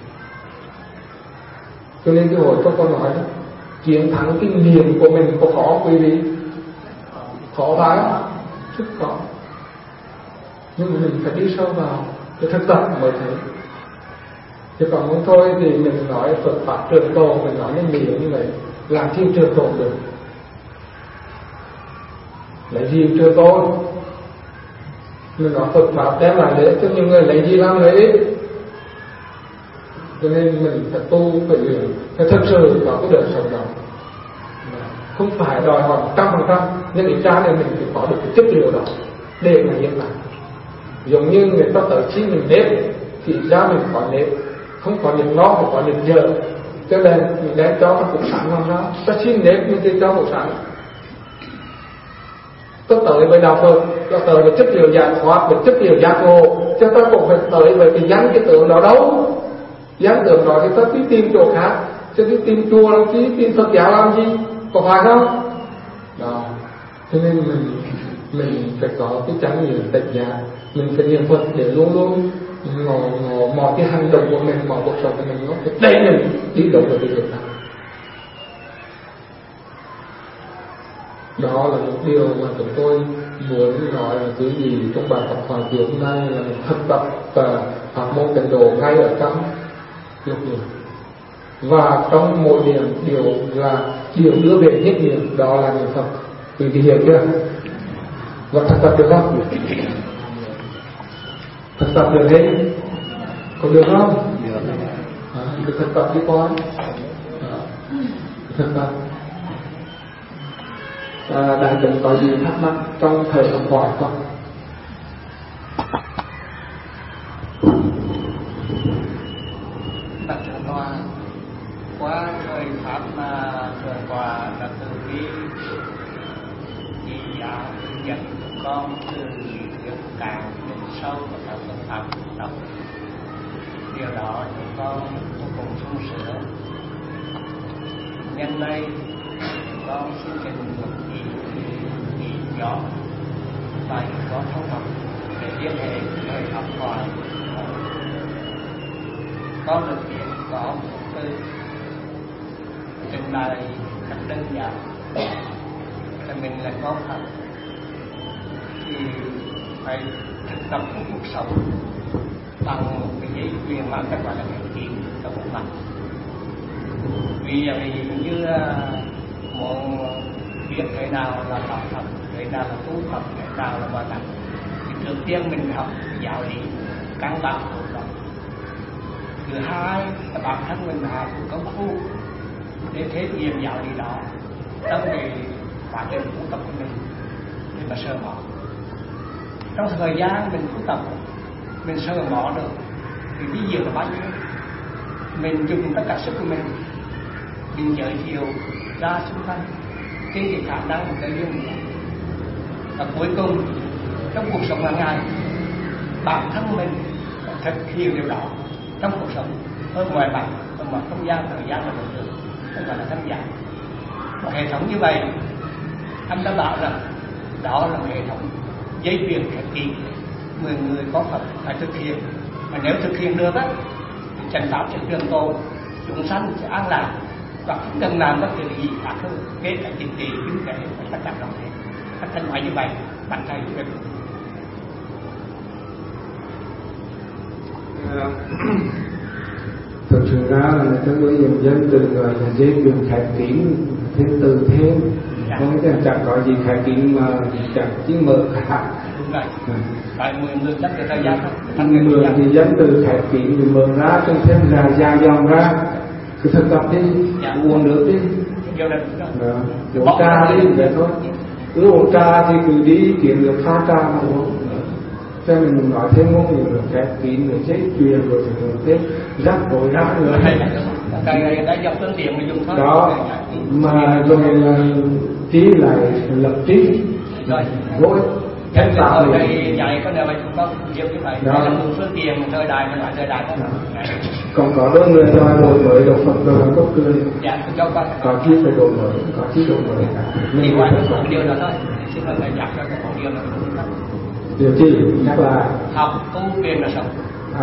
Cho nên cái hồi tôi có nói chiến thắng cái niềm của mình có khó quý vị, khó phải rất khó. Nhưng mà mình phải đi sâu vào để thực tập mới thấy. Chứ còn muốn thôi thì mình nói Phật pháp trường tồn, mình nói những điều như vậy làm chi trường tồn được? Lấy gì trường tồn? Mình nói Phật pháp đem lại lợi ích cho nhiều người, lấy gì làm lợi ích? Cho nên mình phải tu, phải luyện, phải thực sự có cái đời sống đó. Không phải đòi hỏi 100%, nhưng ít ra nên mình phải có được cái chất liệu đó để mà hiện lại. Giống như người ta tới chi mình nếp thì ra mình có nếp, không có nếp nó, không có nếp dở. Cho nên mình đem cho các cục sẵn làm sao? Ta chi nếp mình thì cho cục sẵn. Ta tới với đạo Phật, ta tới với chất liệu giải thoát, với chất liệu giác ngộ, cho ta cũng phải tới với cái dáng cái tượng đó đâu. Dáng tượng đó thì ta đi tìm chỗ khác, chứ đi tìm chùa làm chi, tìm Phật giáo làm gì, có phải không? Đó, cho nên mình phải có cái trải nghiệm tịch giác, mình phải niệm Phật để luôn luôn mọi cái hành động của mình, mọi cuộc sống của mình nó phải đẩy mình đi đúng vào cái việc đó. Đó là một điều mà chúng tôi muốn nói là cái gì trong bài tập hoàn chiều hôm nay là thực tập và học môn tịnh độ ngay ở trong lục niệm. Và trong mỗi niệm điều là điều đưa về nhất niệm, đó là niệm Phật. Quý vị hiểu chưa? Và thực tập được không? Thực tập được hết, có được không? Được thực tập đi con. Thực tập. Đại chúng có gì thắc mắc trong thời học hỏi không? Bạch Thượng Hoa, qua thời pháp mà thời qua là từ bi chỉ giáo dẫn con từ việc càng sâu và các phương pháp tập. Điều đó chúng con vô cùng sung sướng. Nhân đây con xin trình một ý nhỏ và có thông học để liên hệ với học hỏi. Con được biết có một từ trình bày rất đơn giản là mình là con Phật thì phải thực tập trong cuộc sống bằng một cái giấy quyền mà các bạn là hành kiến trong một mặt. Vì như một biết thế nào là học Phật, thế nào là tu Phật, thế nào là bài tập, thì trước tiên mình học giáo lý căn bản của Phật. Thứ hai là bản thân mình học công phu để thể hiện giáo lý đó trong cái quá trình tu tập của mình để mà sơ mỏ. Trong thời gian mình tu tập mình sơ mỏ được thì ví dụ là bao nhiêu mình dùng tất cả sức của mình giới thiệu ra xung quanh trên cái khả năng của cái riêng mình. Và cuối cùng trong cuộc sống hàng ngày bản thân mình thực hiện điều đó trong cuộc sống ở ngoài mặt, ở ngoài không gian, thời gian là một thứ không phải là thân dạng. Một hệ thống như vậy anh đã bảo rằng đó là một hệ thống dây chuyền khép kín 10 người có Phật phải thực hiện, mà nếu thực hiện được á thì chánh pháp sẽ trường tồn, chúng sanh sẽ an lạc và không cần làm bất cứ gì khác hơn, kể cả chính trị, kinh tế và tất cả mọi thứ. Các thân nói như vậy, bạn thầy được. Thực sự ra là người ta mới dùng dân từ gọi là dây chuyền khép kín thêm từ thêm, không có chẳng có gì khép kín mà chẳng chỉ mở cả. Đúng vậy. Phải 10 người chắc cái thời gian thôi. 10 thì dân từ khép kín thì mở ra, trong thêm ra dài dòng ra. Cứ thực tập đi, uống nước đi, uống trà đi, vậy thôi. Cứ uống trà thì cứ đi kiếm được pha trà mà uống. Cho mình nói thêm ngôn ngữ được khép kín, được dây chuyền, rồi thêm rắc rối rác nữa. Cái đã dọc tương điện mình dùng thôi. Đó, mà rồi là trí lại lập trí, gối. Cái thời đây dạy có nơi chúng con nhiều như vậy, đây là một phương tiện thời đại mà loại thời đại đó. Còn có đôi người đòi đổi mới đạo Phật rồi có cười. Dạ, cho con. Có chi phải đổi mới, có chi đổi mới. Thì ngoài một điều đó thôi, xin mời thầy dạy cho cái một điều này. Điều chi nhắc lại. Học tu quyền là sống.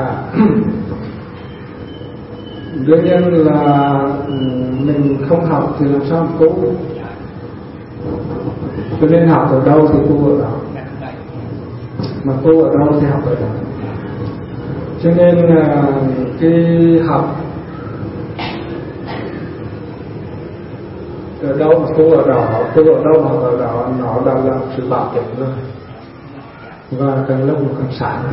Đương nhiên là mình không học thì làm sao mà tu. Cho nên học ở đâu thì tu ở đó. Mà tu ở đâu thì học ở đó. Cho nên cái học ở đâu mà tu ở đó, tu ở đâu mà ở đó, nó đã là sự bảo vệ rồi. Và càng lúc một càng sáng.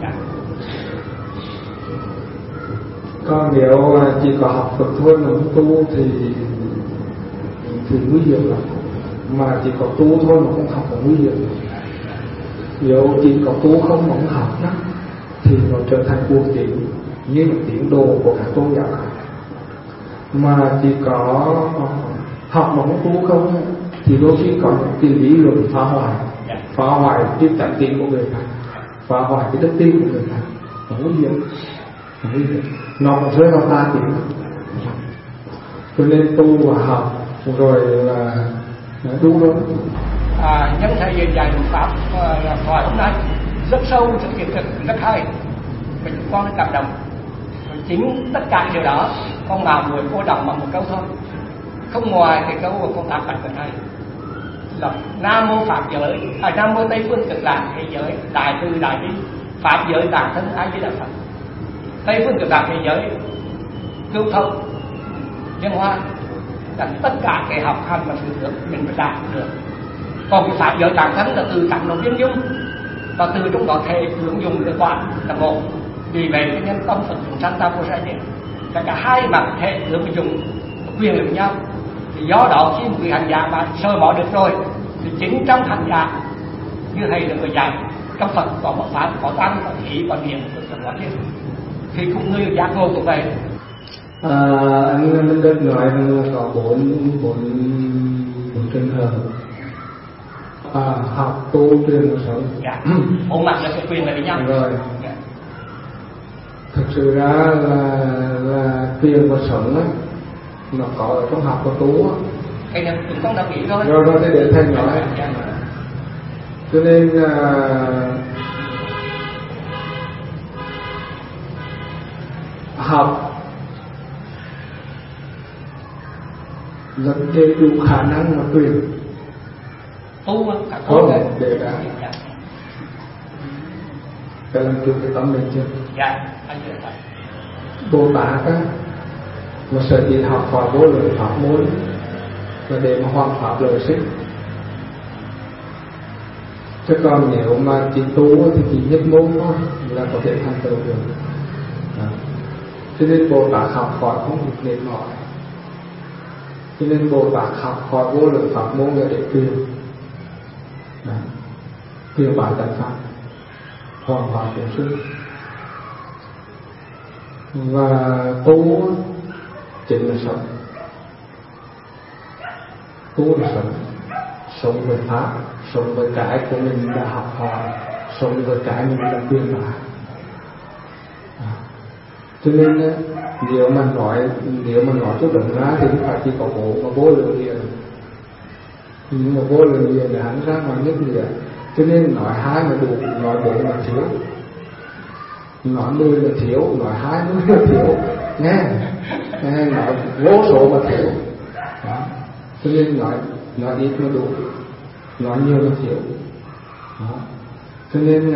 Còn nếu chỉ có học Phật thôi mà không tu thì nguy hiểm lắm. Mà chỉ có tu thôi mà không học là nguy hiểm. Nếu chỉ có tu không mà không học đó, thì nó trở thành cuộc tiến như một tiến đồ của các tôn giáo khác. Mà chỉ có học mà không tu không thì đôi khi có những cái lý luận phá hoại cái tánh tin của người khác, phá hoại cái đức tin của người khác. Nó nguy hiểm, nó cũng rơi vào ta tiếng. Cho nên tu và học rồi là đúng rồi. Nhân thầy dạy một pháp hỏi hôm nay rất sâu, rất thiết thực, rất hay, và chúng con cảm động. Chính tất cả điều đó con làm người cô đọc bằng một câu thôi, không ngoài cái câu của con làm bạch của thầy là Nam mô Pháp giới, Nam mô Tây phương Cực Lạc thế giới, đại từ đại bi, Pháp giới bản thân ai với đạo Phật, Tây phương Cực Lạc thế giới cứu thông nhân hoa, là tất cả cái học hành và sự tưởng mình phải đạt được. Còn cái Pháp giới bản thân là từ cảm động viên dung, và từ trong đó thầy ứng dụng được quả là một. Vì vậy cái nhân công Phật chúng sanh ta vô sai điện cả hai mặt thầy ứng dụng quyền lực nhau. Thì do đó khi một người hành giả mà sơ bỏ được rồi thì chính trong hành giả như thầy được người dạy trong Phật có một pháp, có tăng, có khí, có niệm, có thiết. Thì cũng người giác ngộ cũng vậy. Anh Minh Đức nói có bốn trường hợp học tu truyền và sống. Dạ. Bốn mặt là cái quyền là với nhau. Rồi. Dạ. Thực sự ra là quyền và sống á, nó có ở trong học và tu á. Cái này chúng con đã nghĩ rồi. Rồi thế để thầy nói. Dạ. Cho nên học rất đầy đủ khả năng và quyền Tu cả không để cả cái làm chủ cái tâm mình chưa. Dạ anh chưa phải. Bồ Tát á mà sở dĩ học hỏi vô lượng pháp môn là để mà hoàn pháp lợi sinh. Chứ còn nếu mà chỉ tu thì chỉ nhất môn thôi là có thể thành tựu được. Cho nên Bồ Tát học hỏi không được mệt mỏi. Cho nên Bồ Tát học hỏi vô lượng pháp môn là để truyền bài tánh pháp hoàn hòa chúng sinh. Và tu chính là sống. Tu là sống với pháp, sống với cái của mình đã học hỏi, sống với cái mình đã truyền lại. Cho nên nếu mà nói cho đúng ra thì không phải chỉ có bộ mà vô lượng liền, nhưng mà vô lượng liền là hắn ra ngoài nhất liền. Cho nên nói hai mà đủ, nói bốn mà thiếu, nói 10 là thiếu, nói 20 là thiếu, nghe nói vô số mà thiếu. Đó. Cho nên nói ít mà đủ, nói nhiều mà thiếu. Đó. Cho nên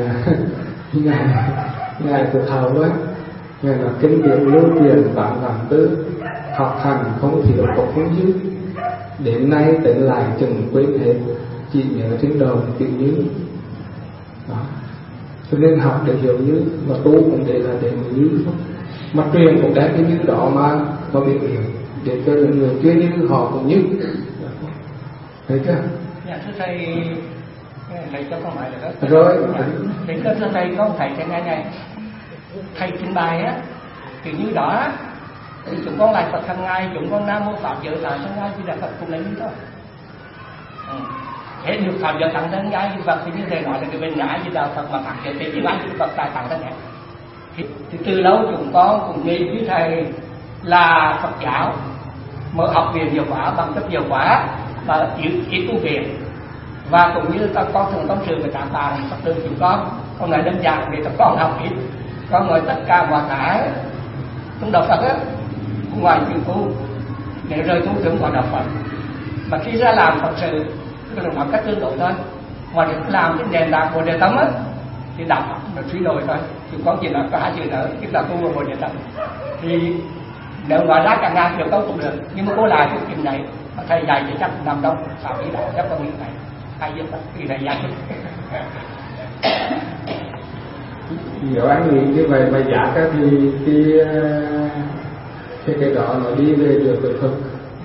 ngài tự hào ấy, ngài là kinh điển lưu truyền vạn vạn tư, học hành không thiếu không dư, đến nay tỉnh lại chừng quên hết, chỉ nhớ trên đầu tự nhớ. Đó. Cho nên học để hiểu như, mà tu cũng để là để như thôi. Mà truyền cũng để cái như đó mà biết hiểu, để cho những người chưa như họ cũng như. Thấy chưa? Dạ thưa thầy cho con hỏi được đó. Rồi. Thì thưa thầy con thầy thế này, thầy trình bày á, thì như đó á, thì chúng con lại Phật hàng ngày, chúng con nam mô pháp giới tại sanh ngai chỉ là Phật cũng là như thôi. Thế được pháp giới tặng thân ngai Phật thì như thầy nói là cái bên ngã gì đạo Phật mà pháp giới thì chỉ bán Phật tại tặng thân ngai. Thì từ lâu chúng con cũng nghĩ với thầy là Phật giáo mở học viện nhiều quá, bằng cấp nhiều quá và ít tu viện. Và cũng như các con thường tâm sự với các bạn Phật tử chúng con nói đơn giản để các con học ít, con nói tất cả mọi cái trong đạo Phật á, ngoài chữ tu để rơi tu tưởng vào đạo Phật. Mà khi ra làm Phật sự tức là làm cách tương đối thôi, ngoài được làm cái nền tảng của Bồ Đề Tâm á thì đạo Phật nó suy đồi thôi. Chúng con chỉ nói có hai chữ nữa, tức là tu vào Bồ Đề Tâm. Thì nếu nói ra cả ngàn điều câu cũng được, nhưng mà cô lại cái chuyện này mà thầy dạy thì chắc nằm đông sao ý đạo chắc con nghĩ này hay dân Phật thì thầy dạy. Nếu anh nghĩ như vậy mà giả các thì cái đó nó đi về được với Phật.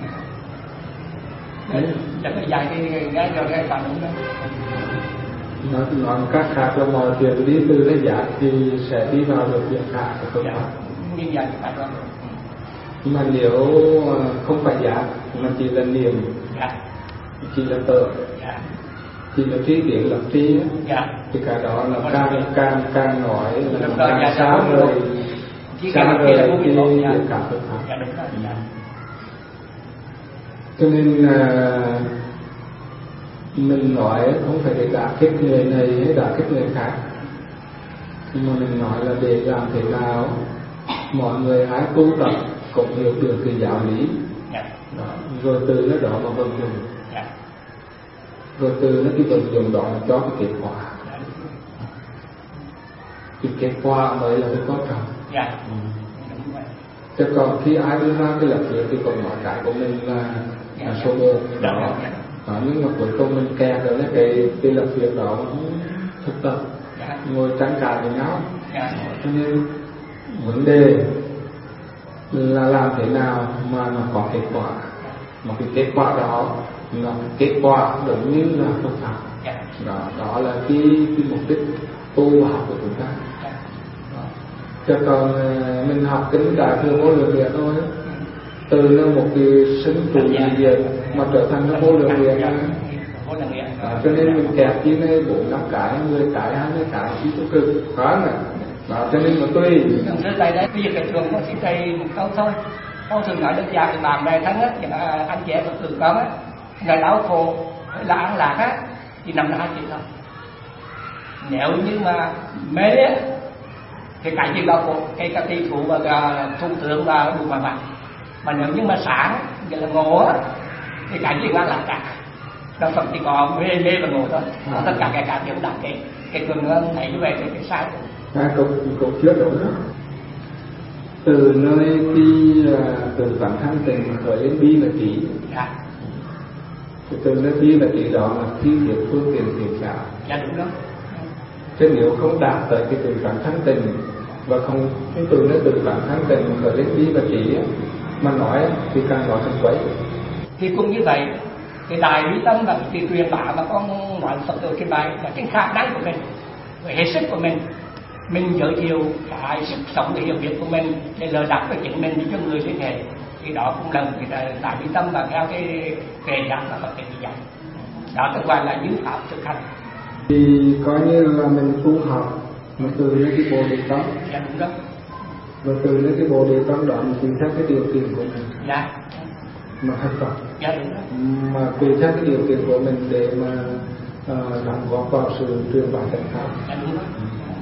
Chắc phải dạy thì ngay rồi ngay phản ứng đó. Nói các khác là mọi chuyện đi từ lấy giả thì sẽ đi vào được việc khác của Phật. Như vậy phải rồi. Mà nếu không phải giả mà chỉ là niệm, chỉ là tưởng, chỉ là trí điển lập trí, thì cả đó là càng nói là càng sáng rồi cái cả Phật pháp. Cho nên mình nói không phải để đả kích người này hay đả kích người khác, nhưng mà mình nói là để làm thế nào mọi người hãy tu tập cũng hiểu được cái giáo lý đó, rồi từ cái đó mà vận dụng, rồi từ cái vận dụng đó là cho cái kết quả. Cái kết quả mới là cái quan trọng. Chứ còn khi ai đưa ra cái lập luận thì còn nói cái của mình là số 1 đó. Nhưng mà cuối cùng mình kèm rồi cái lập luận đó thực tập, dạ, ngồi tranh cãi với nhau. dạ, Cho nên vấn đề là làm thế nào mà nó có kết quả, mà cái kết quả đó là kết quả đúng như là Phật pháp. dạ, Đó là cái mục đích tu học của chúng ta. dạ. Chứ còn mình học kính đại thừa vô lượng địa thôi, từ là một cái sinh trụ gì mà trở thành nó vô lượng địa. Cho nên mình kẹp chỉ này 4-5 cái, 10 cái, 20 cái chỉ có cực khó này. Đó, cho nên mà tùy. Rất đây đấy, bây giờ cái trường có chỉ thầy một câu thôi. Câu thường nói đơn giản thì bạn bè thân á, anh chị em Phật tử con á, người đau khổ là ăn lạc á, thì nằm là hai chuyện thôi. Nếu như mà mê á, thì cái gì đau khổ, cái tỷ thủ và thủ tướng và đủ mà. Mà nếu như mà sáng, gọi là ngộ á, thì cái gì ăn lạc cả. Đạo Phật chỉ có mê và ngộ thôi. Tất cả cái cả đều đạt cái cường thấy như vậy thì cái sai. Câu trước đúng đó. Từ nơi từ bản thân tình khởi đến bi là trí. Dạ. Từ nơi bi là trí đó là thi thiệt phương tiện thiện xảo. Dạ đúng đó. Chứ nếu không đạt tới cái từ bản thân tình và không từ nơi từ bản thân tình khởi đến bi và trí mà nói thì càng nói càng quấy. Thì cũng như vậy, cái đại lý tâm và cái truyền bá mà con nói Phật tử trên bài là cái khả năng của mình, với hết sức của mình giới thiệu cái sức sống cái hiểu biết của mình để lừa đắp với chính mình cho người liên hệ, thì đó cũng là một cái đại lý tâm và theo cái kệ dặn và Phật dạy. Đó tức gọi là giữ pháp thực hành. Thì coi như là mình tu học mà từ những cái bộ đề tâm. Dạ đúng đó. Và từ những cái bộ đề tâm đó mình tìm theo cái điều kiện của mình. Dạ. Mà thật tập. Dạ đúng đó. Mà tùy theo cái điều kiện của mình để mà đóng góp vào sự truyền bá chánh pháp. Dạ đúng đó.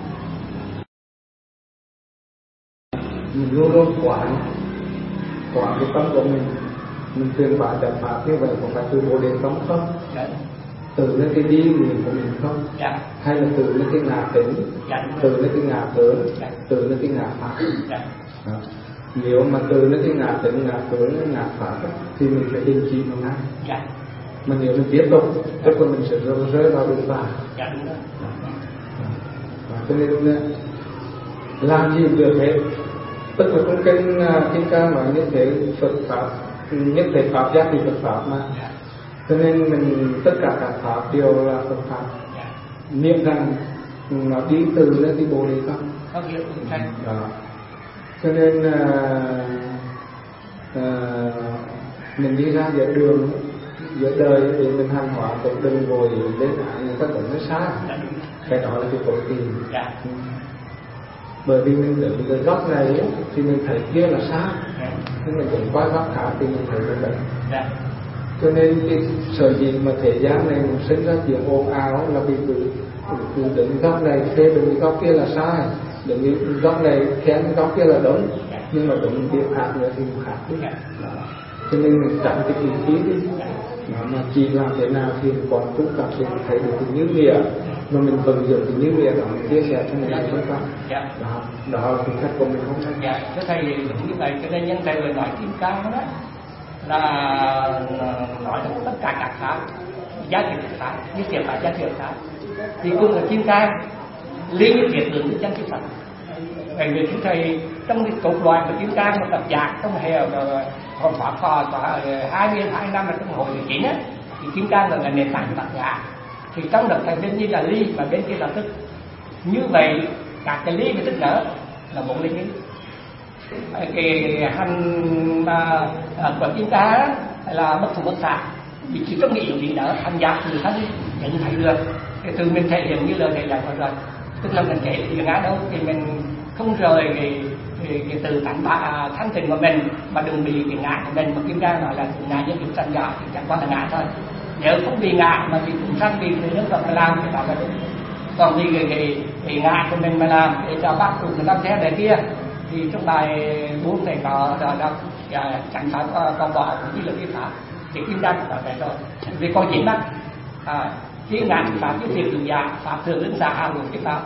Mình luôn luôn quản cái tâm của mình truyền bá chánh pháp như vậy không phải từ bộ đề tâm không? Dạ. Từ những cái đi nguyện của mình không? Dạ. Hay là từ những cái ngã tính? Dạ. Từ những cái ngã tướng? Dạ. Từ những cái ngã pháp? Dạ. Nếu mà từ những cái ngã tính, ngã tướng, ngã pháp thì mình phải đình chỉ nó ngay. Dạ. Mà nếu mình tiếp tục tức là mình sẽ rơi vào đường tà. Dạ đúng đó. Cho nên làm gì được hết, tức là trong kinh ca nói như thế Phật pháp, nhất thể pháp giác thì Phật pháp mà. Cho nên mình tất cả các pháp đều là Phật pháp. Niệm rằng nó đi từ lên cái bộ đề tâm. Đó. Cho nên mình đi ra giữa đường, giữa đời để mình hành hóa cũng đừng vội lên người ta cũng nói sai. Cái đó là cái tội tìm. Bởi vì mình đứng cái góc này thì mình thấy kia là sai, nhưng mình cũng qua góc khác thì mình thấy là đấy. Cho nên cái sở dĩ mà thế gian này mình sinh ra chuyện ồn ào là vì cứ đứng góc này phê đứng góc kia là sai, đứng góc này khen góc kia là đúng, nhưng mà đúng điều khác nữa thì cũng khác đấy. Cho nên mình chặn cái ý chí đi, mà chỉ làm thế nào thì còn cũng cảm thấy được cái như nghĩa, mà mình vận dụng cái như nghĩa đó mình chia sẻ cho người ta không phải. Đó là cái cách của mình không thấy. Dạ, thưa thầy đúng như vậy, cho nên nhân thầy vừa nói kim cang đó là nói là tất cả các pháp giá trị thực pháp, như kiểu là giá trị thực pháp thì cũng là kim cang liên như thiệt lượng với chân chư Phật. Vậy vì chúng thầy trong cái cột loài của kim cang mà tập giác trong hè còn khoảng 22 năm là trong hội 19 á, thì kim cang là nền tảng tập giác. Thì trong đợt thầy bên như là ly mà bên kia là tức. Như vậy các cái ly và tức nữa là một ly ấy. Cái hành mà của chúng ta là bất thủ bất xạ, vì chỉ có nghĩ gì đó hành giác từ thân nhận thấy được, thì từ mình thể hiện như lời thầy dạy rồi, tức là mình thể hiện ngã đâu thì mình không rời cái từ thanh tình của mình, mà đừng bị cái ngã của mình. Mà Kim Cang nói là ngã nhân chúng sanh giả thì chẳng qua là ngã thôi. Nếu không bị ngã mà bị chúng sanh bị người nước Phật mà làm thì đó là đúng. Còn vì cái ngã của mình mà làm để cho bác cụ người ta thế này kia thì trong bài 4 này có chẳng phải con bỏ cũng chỉ là cái pháp thì Kim Cang có thể rồi. Vì con chỉ mắt chỉ ngã pháp chứ thiệt tự giả pháp thường đến xa hao được cái pháp.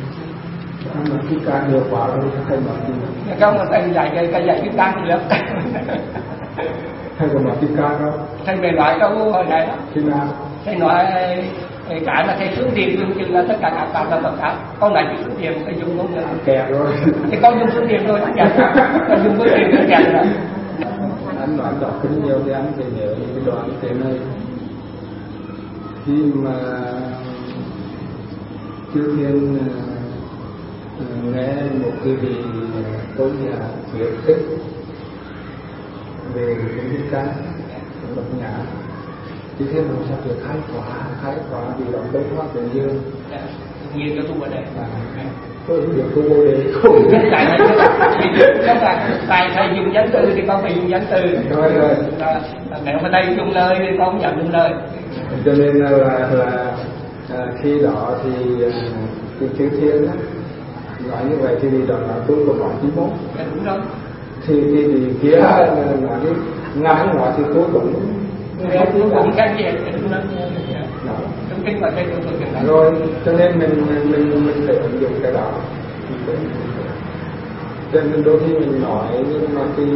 mà Kim Cang nhiều quá rồi thầy nói gì không là thầy dạy Kim Cang thì lắm. thầy có nói Kim Cang không? Thầy về nói câu hồi này đó. Khi nào? Thầy nói Kể cả là thầy xuống thiền dùng chừng là tất cả các bạn là Phật pháp. Con lại chỉ xuống thiền phải dùng ngôn ngữ kẹt rồi. thì con dùng xuống thiền thôi, con dùng với thiền nó kẹt rồi. Anh nói đọc kính nhiều thì anh phải nhớ những cái đoạn thế này. Khi mà chư thiên nghe một cái vị tôn giả thuyết thích về cái Thích Ca Bát Nhã, chư thiên làm sao được khai quả vì động đối thoát tự nhiên. Nhiên cho tu ở đây. Tôi không được tu Bồ Đề không. Chắc là thầy dùng danh từ thì con phải dùng danh từ. Rồi. Nếu mà thầy dùng lời thì con không dám dùng lời. Cho nên là khi đó thì cái chư thiên nói như vậy thì đó là tôi của nói 91. Đúng rồi. Thì kia nói cái ngắn nói thì tôi cũng cũng cách gì đúng đó. Trong kinh và đây tôi rồi, cho nên mình phải ứng dụng cái đó. Cho nên đôi khi mình nói nhưng mà khi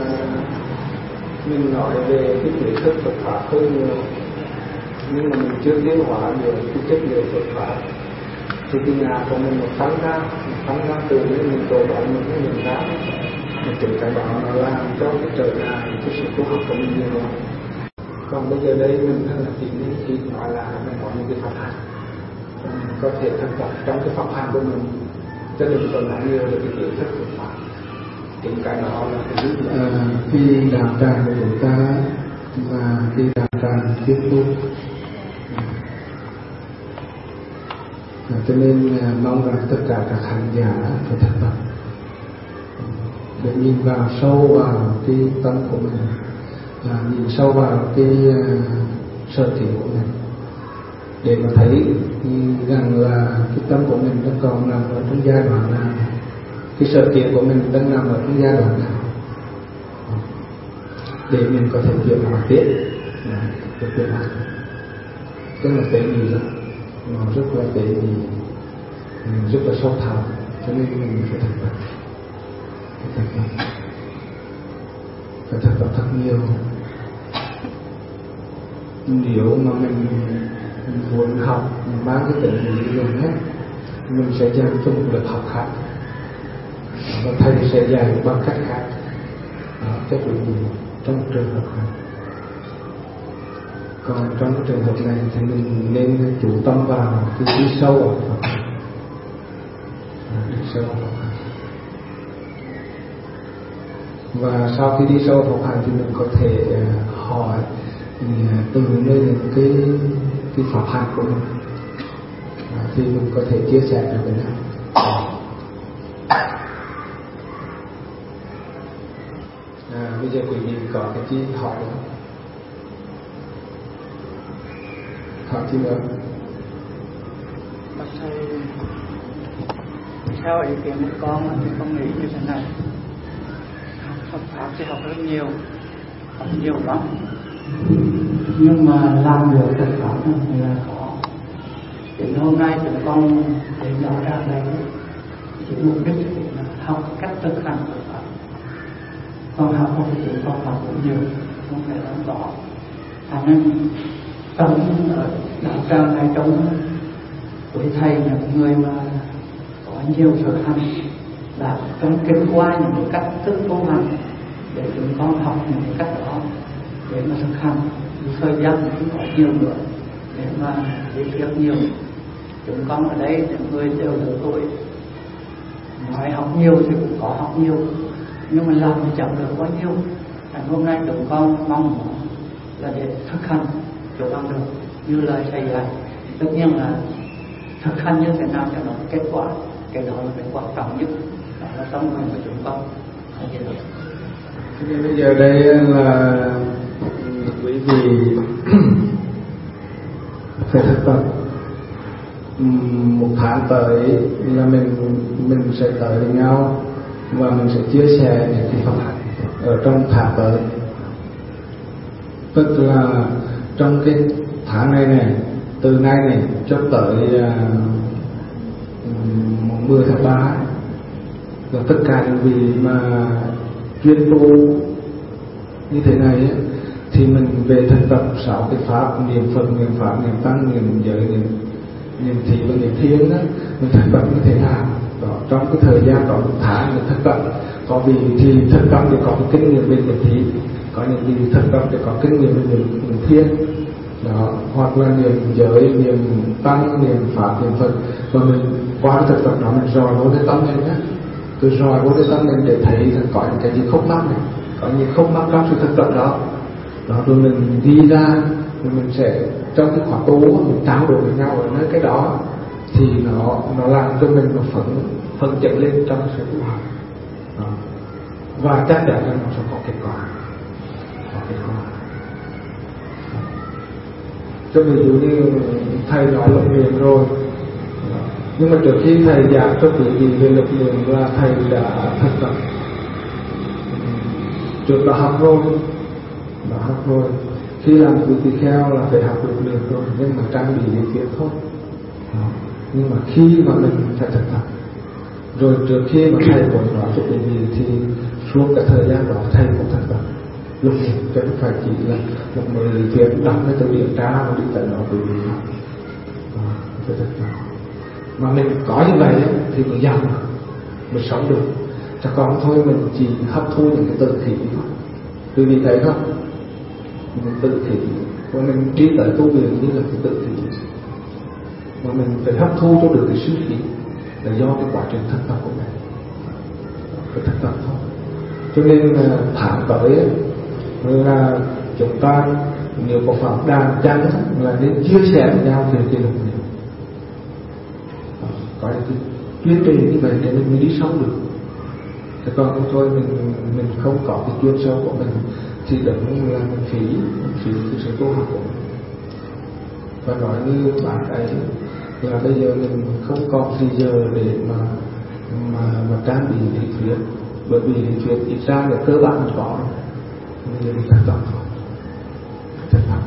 mình nói về cái kiến thức Phật pháp hơi nhiều, nhưng mà mình chưa tiến hóa được cái chất liệu Phật pháp, thì cái nhà của mình một tháng ra từ những mình tổ đoạn mình ra, mình chừng cái đó nó làm cho cái trở ngại cái sự tu học của mình nhiều hơn. Còn bây giờ đây mình chỉ nói là mình có những cái pháp hành, có thể thực tập trong cái pháp hành của mình, cho đừng còn nói nhiều về cái kiến thức Phật pháp. Thì cái đó là cái lý do khi đạo tràng của chúng ta và khi đạo tràng tiếp tu, cho nên mong rằng tất cả các hành giả phải thực tập để nhìn vào sâu vào cái tâm của mình, nhìn sâu vào cái sở thị của mình, để mà thấy rằng là cái tâm của mình nó còn nằm ở trong giai đoạn nào, cái sở kiện của mình đang nằm ở trong giai đoạn nào, để mình có thể chuyển hóa tiếp, chuyển hóa rất là tế nhị lắm, nó rất là tế nhị, rất là sâu thẳm, cho nên mình phải thực tập, phải thực tập thật nhiều. Nếu mà mình muốn học mang cái tình lý dùng hết, mình sẽ dành cho một lớp học khác, và thầy sẽ dạy bằng cách khác cho quý vị trong trường hợp khác. Còn trong cái trường hợp này thì mình nên chủ tâm vào cái đi sâu ở Phật, đi sâu ở Phật. Và sau khi đi sâu vào Phật thì mình có thể hỏi từ nơi những cái pháp hành của mình, thì mình có thể chia sẻ được với nhau. Bây giờ quý vị có cái chi hỏi nữa? Hỏi chi nữa? Bác thầy, theo ý kiến của con thì con nghĩ như thế này: Phật pháp thì học rất nhiều, học nhiều lắm, nhưng mà làm được Phật pháp thì là khó. Đến hôm nay chúng con đến đó ra đây chỉ mục đích là học cách thực hành Phật pháp. Con học không thì chúng con học cũng nhiều, không thể làm rõ. Cho nên trong đạo tràng này, trong quý thầy những người mà có nhiều thực hành đã trong kinh qua những cách thức tu hành để chúng con học những cách đó để mà thực hành. Thời gian cũng có nhiều nữa để mà đi tiếp nhiều. Chúng con ở đây những người đều lớn tuổi, nói học nhiều thì cũng có học nhiều, nhưng mà làm thì chẳng được bao nhiêu. Hôm nay chúng con mong muốn là để thực hành chúng con được như lời thầy dạy. Tất nhiên là thực hành như thế nào cho nó kết quả, cái đó là cái quan trọng nhất, đó là tâm nguyện của chúng con. Thì bây giờ đây là quý vị phải thực tập. Một tháng tới là mình sẽ tới với nhau và mình sẽ chia sẻ những cái pháp hành ở trong tháng tới. Tức là trong cái tháng này từ nay này cho tới 10 tháng 3 là tất cả những vị mà chuyên tu như thế này ấy, thì mình về thực tập 6 cái pháp niệm Phật, niệm Pháp, niệm Tăng, niệm giới, niệm thị và niệm thiên đó, mình thực tập như thế nào đó, trong cái thời gian đó 1 tháng mình thực tập. Có vì thì thực tập thì có cái kinh nghiệm về niệm thị, có những gì thực tập thì có kinh nghiệm về niệm thiên đó, hoặc là niệm giới, niệm Tăng, niệm Pháp, niệm Phật. Và mình qua cái thực tập đó mình rọi vô cái tâm mình á, cứ rọi vô cái tâm mình để thấy rằng có những cái gì khúc mắc này, có những khúc mắc trong sự thực tập đó. Rồi mình đi ra, rồi mình sẽ trong cái khóa tu mình trao đổi với nhau ở nơi cái đó, thì nó làm cho mình một phần chậm lên trong sự tu học. Và chắc chắn là nó sẽ có kết quả. Cho ví dụ như thầy nói lực lượng rồi, nhưng mà trước khi thầy giảng cho quý vị về lực lượng là thầy đã thực tập trước đã học rồi. Khi làm quý tỳ kheo là phải học lực lượng rồi, nhưng mà trang bị lý thuyết thôi. Nhưng mà khi mà mình phải thực tập rồi, trước khi mà thầy muốn nói cho quý vị thì suốt cái thời gian đó thầy cũng thực tập lúc này, chứ không phải chỉ là một người lý thuyết đọc cái từ điển ra mà đi tận đó quý vị phải thực tập. Mà mình có như vậy thì mình dần mình sống được. Chứ còn thôi mình chỉ hấp thu những cái tự khí thôi. Quý vị thấy không? Mình tự khí và mình đi tới tu viện như là cái tự khí, mà mình phải hấp thu cho được cái suy khí là do cái quá trình thực tập của mình. Phải thực tập thôi. Cho nên là tháng tới là chúng ta nếu có pháp đàn chăng là nên chia sẻ với nhau về cái lực lượng, có cái tuyên truyền như vậy để mình mới đi sống được. Thế còn thôi mình không có cái chuyên sâu của mình thì đúng là mình phí cái sự tu học của mình. Và nói như bạn ấy là bây giờ mình không có gì giờ để mà trang bị lý thuyết, bởi vì lý thuyết ít ra là cơ bản mình có, bây giờ mình thực tập thôi, thực tập.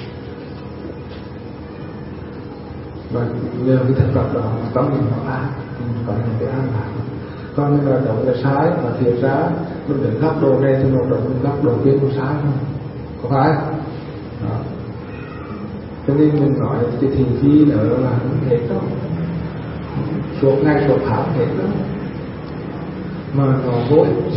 Và nhờ cái thực tập đó tâm mình nó an, mình có những cái an lạc. Còn mình là động là sai, mà thiệt ra mình đứng góc độ này thì một động góc độ kia cũng sai không? Có phải? Đó. Cho nên mình nói cái thị phi nữa là không hết đâu, suốt ngày suốt tháng hết đâu, mà nó vô ích.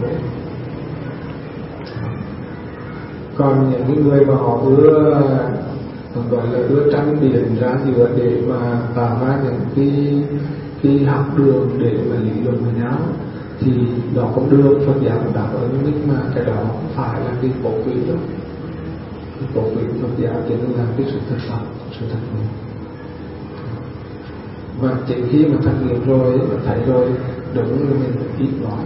Còn những người mà họ gọi là ưa tranh điển ra dựa để mà tạo ra những cái học đường để mà lý luận với nhau thì đó cũng được, Phật giáo cũng đáp ứng, nhưng mà cái đó không phải là cái cổ quỷ đâu. Cái cổ quỷ Phật giáo chỉ là cái sự thực tập, sự thực nghiệm. Và chỉ khi mà thực nghiệm rồi mà thấy rồi đúng là mình ít nói.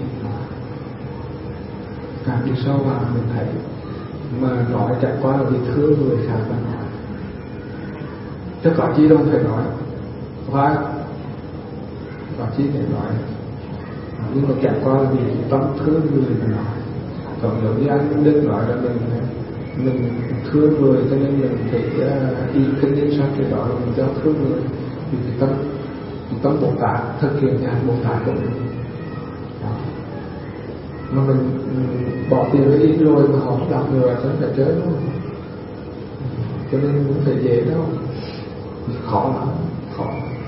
Càng đi sâu vào mình thấy mà nói chẳng qua là vì thương người khác mà nói, chứ có chi đâu phải nói, phải có chi phải nói, nhưng mà chẳng qua là vì tâm thương người mà nói. Còn giống như anh Đức nói là mình thương người cho nên mình phải đi kinh nghiệm sang cái đó là mình do thương người, vì cái tâm Bồ Tát thực hiện cái Bồ Tát của mình. Mà mình bỏ tiền với ít rồi mà họ đọc người là phải chơi đúng không? Cho nên cũng phải dễ đâu, khó lắm, khó.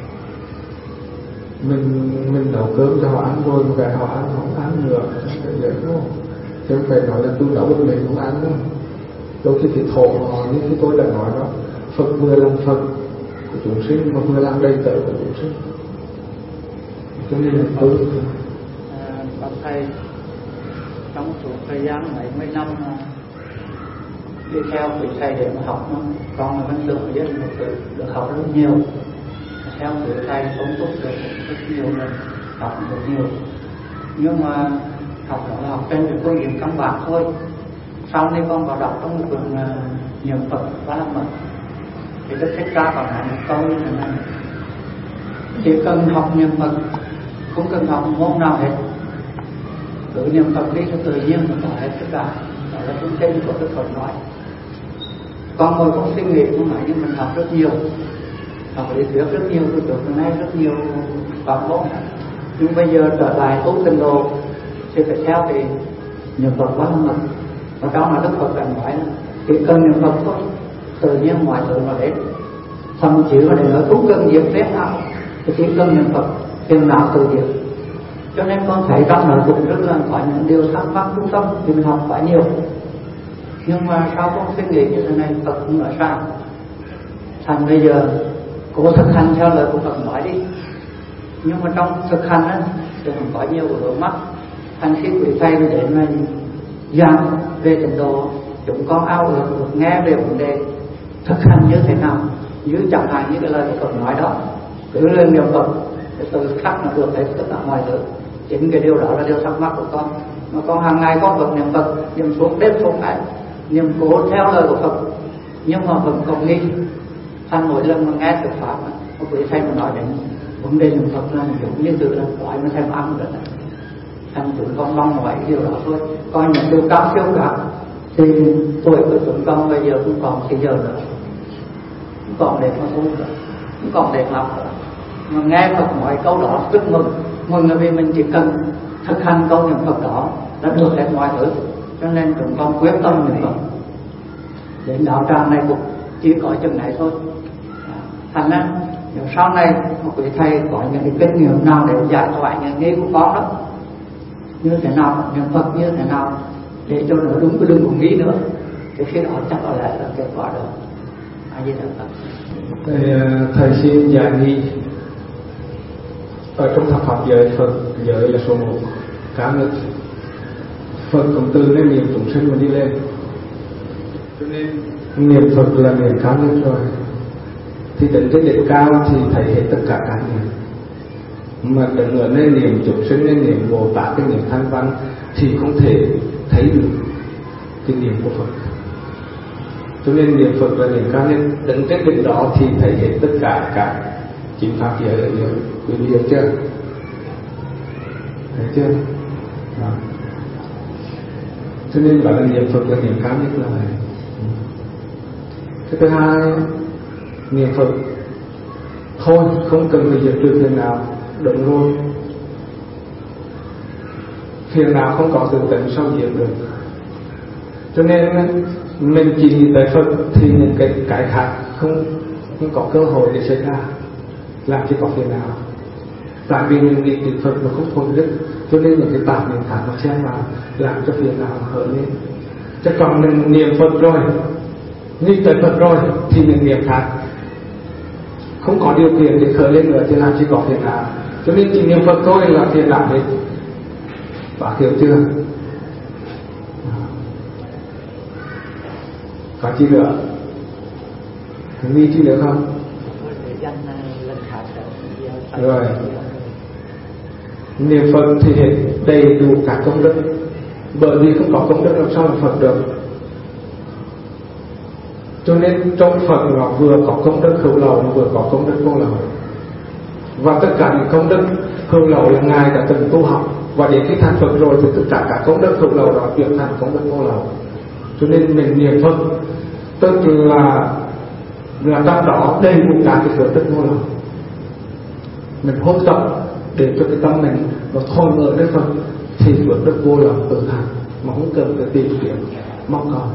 Mình nấu cơm cho họ ăn rồi mà cái họ ăn không ăn nữa, phải dễ đúng không? Chứ không phải nói là tôi nấu bên mình không ăn đâu. Đôi khi thì thổ họ như khi tôi đã nói đó, Phật vừa làm Phật của chúng sinh mà vừa làm đầy tớ của chúng sinh. Cho nên là tôi bác thầy trong suốt thời gian mấy năm đi theo quý thầy để mà học, con vẫn được học rất nhiều. Theo quý thầy sống tốt được rất nhiều rồi, học được nhiều. Nhưng mà học đó là học trên cái phương diện căn bản thôi. Sau này con vào đọc trong một quyển niệm Phật và làm mật thì Đức Thích Ca còn nói một câu như thế này: chỉ cần học niệm Phật, không cần học môn nào hết, cứ niệm Phật đi cho tự nhiên mà có hết tất cả. Đó là phương châm của Đức Phật nói. Con ngồi không suy nghĩ không nói, nhưng mình học rất nhiều, học lý thuyết rất nhiều, từ từ nay rất nhiều pháp môn. Nhưng bây giờ trở lại tu tịnh độ thì phải theo cái niệm Phật và làm mật. Và đó là Đức Phật đang nói chỉ cần niệm Phật thôi, tự nhiên mọi thứ nó đến. Thậm chí là để nói không cần diệt phép nào, chỉ cần niệm Phật phiền não tự diệt. Cho nên con thấy trong nội cũng rất là có những điều thắc mắc trung tâm thì mình học quá nhiều. Nhưng mà sao con suy nghĩ như thế này, Phật cũng nói sao? Thành bây giờ cố thực hành theo lời của Phật nói đi. Nhưng mà trong thực hành á thì còn có nhiều vướng mắc. Thành khi quý thầy đến là giảng về trình độ chúng con ao ước được nghe về vấn đề thực hành như thế nào, như chẳng hạn như cái lời của Phật nói đó, cứ lên niệm Phật để tự khắc là được thấy tất cả mọi thứ. Chính cái điều đó là điều thắc mắc của con. Mà con hàng ngày con vẫn niệm Phật, niệm suốt đêm suốt ngày, niệm cố theo lời của Phật, nhưng mà vẫn còn nghi. Thành mỗi lần mà nghe Phật pháp mà quý thầy mà nói đến vấn đề niệm Phật là giống như tự là gọi nó thêm ăn rồi này. Thành chúng con mong mỏi điều đó thôi. Coi những điều cao siêu cả thì tuổi của chúng con bây giờ cũng còn thì giờ nữa, cũng còn để mà tu nữa, cũng còn để làm nữa. Mà nghe Phật nói câu đó rất mừng là vì mình chỉ cần thực hành câu niệm Phật đó đã được hết mọi thứ. Cho nên chúng con quyết tâm niệm Phật. Đến đạo tràng này cũng chỉ có chừng này thôi. Thành ra sau này một quý thầy có những cái kinh nghiệm nào để giải thoại những nghi của con đó, như thế nào niệm Phật như thế nào để cho nó đúng cái đường của nghĩ nữa, thì khi đó chắc có lẽ là kết quả được. A Di Đà Phật. Thầy xin giải nghi ở trong thập pháp giới, Phật giới là số 1, cá ngực Phật cũng từ lên niệm chúng sinh mà đi lên, cho nên niệm Phật là niệm cá ngực rồi. Thì đến cái đỉnh cao thì thấy hết tất cả các niệm, mà đừng ở nơi niệm chúng sinh, nơi niệm Bồ Tát, cái niệm Thanh Văn thì không thể thấy được cái niệm của Phật. Cho nên niệm Phật là niệm cao nhất. Đến cái đỉnh đó thì thấy hết tất cả các chính pháp giới ở dưới. Quý vị hiểu chưa? Thấy chưa? Đó. Cho nên bảo là niệm Phật là niệm cao nhất là vậy. Cái thứ hai, niệm Phật thôi không cần phải diệt trừ phiền não, đúng rồi. Phiền não không có tự tánh sao diệt được. Cho nên mình chỉ nghĩ tới Phật thì những cái khác không có cơ hội để xảy ra, làm chỉ có phiền não. Tại vì mình nghĩ đến Phật mà không thôi đức, cho nên những cái tạp niệm khác nó chen vào làm cho phiền não hở lên. Chứ còn mình niệm Phật rồi, nghĩ tới Phật rồi thì mình niệm khác, không có điều kiện để khởi lên nữa thì làm chỉ có phiền não. Cho nên chỉ niệm Phật thôi là phiền não hết. Bạn hiểu chưa? Có chi nữa? Nghi chi nữa không? Rồi. Niệm Phật thì hết đầy đủ cả công đức, bởi vì không có công đức làm sao mà Phật được. Cho nên trong Phật nó vừa có công đức hữu lậu, nó vừa có công đức vô lậu. Và tất cả những công đức hữu lậu là Ngài đã từng tu học, và đến khi thành Phật rồi thì tất cả các công đức hữu lậu đó chuyển thành công đức vô lậu. Cho nên mình niệm Phật tức là trong đó đầy đủ cả cái phước đức vô lậu. Mình hôn tập để cho cái tâm mình nó thôi ở nơi Phật thì phước đức vô lậu tự thành, mà không cần phải tìm kiếm mong cầu.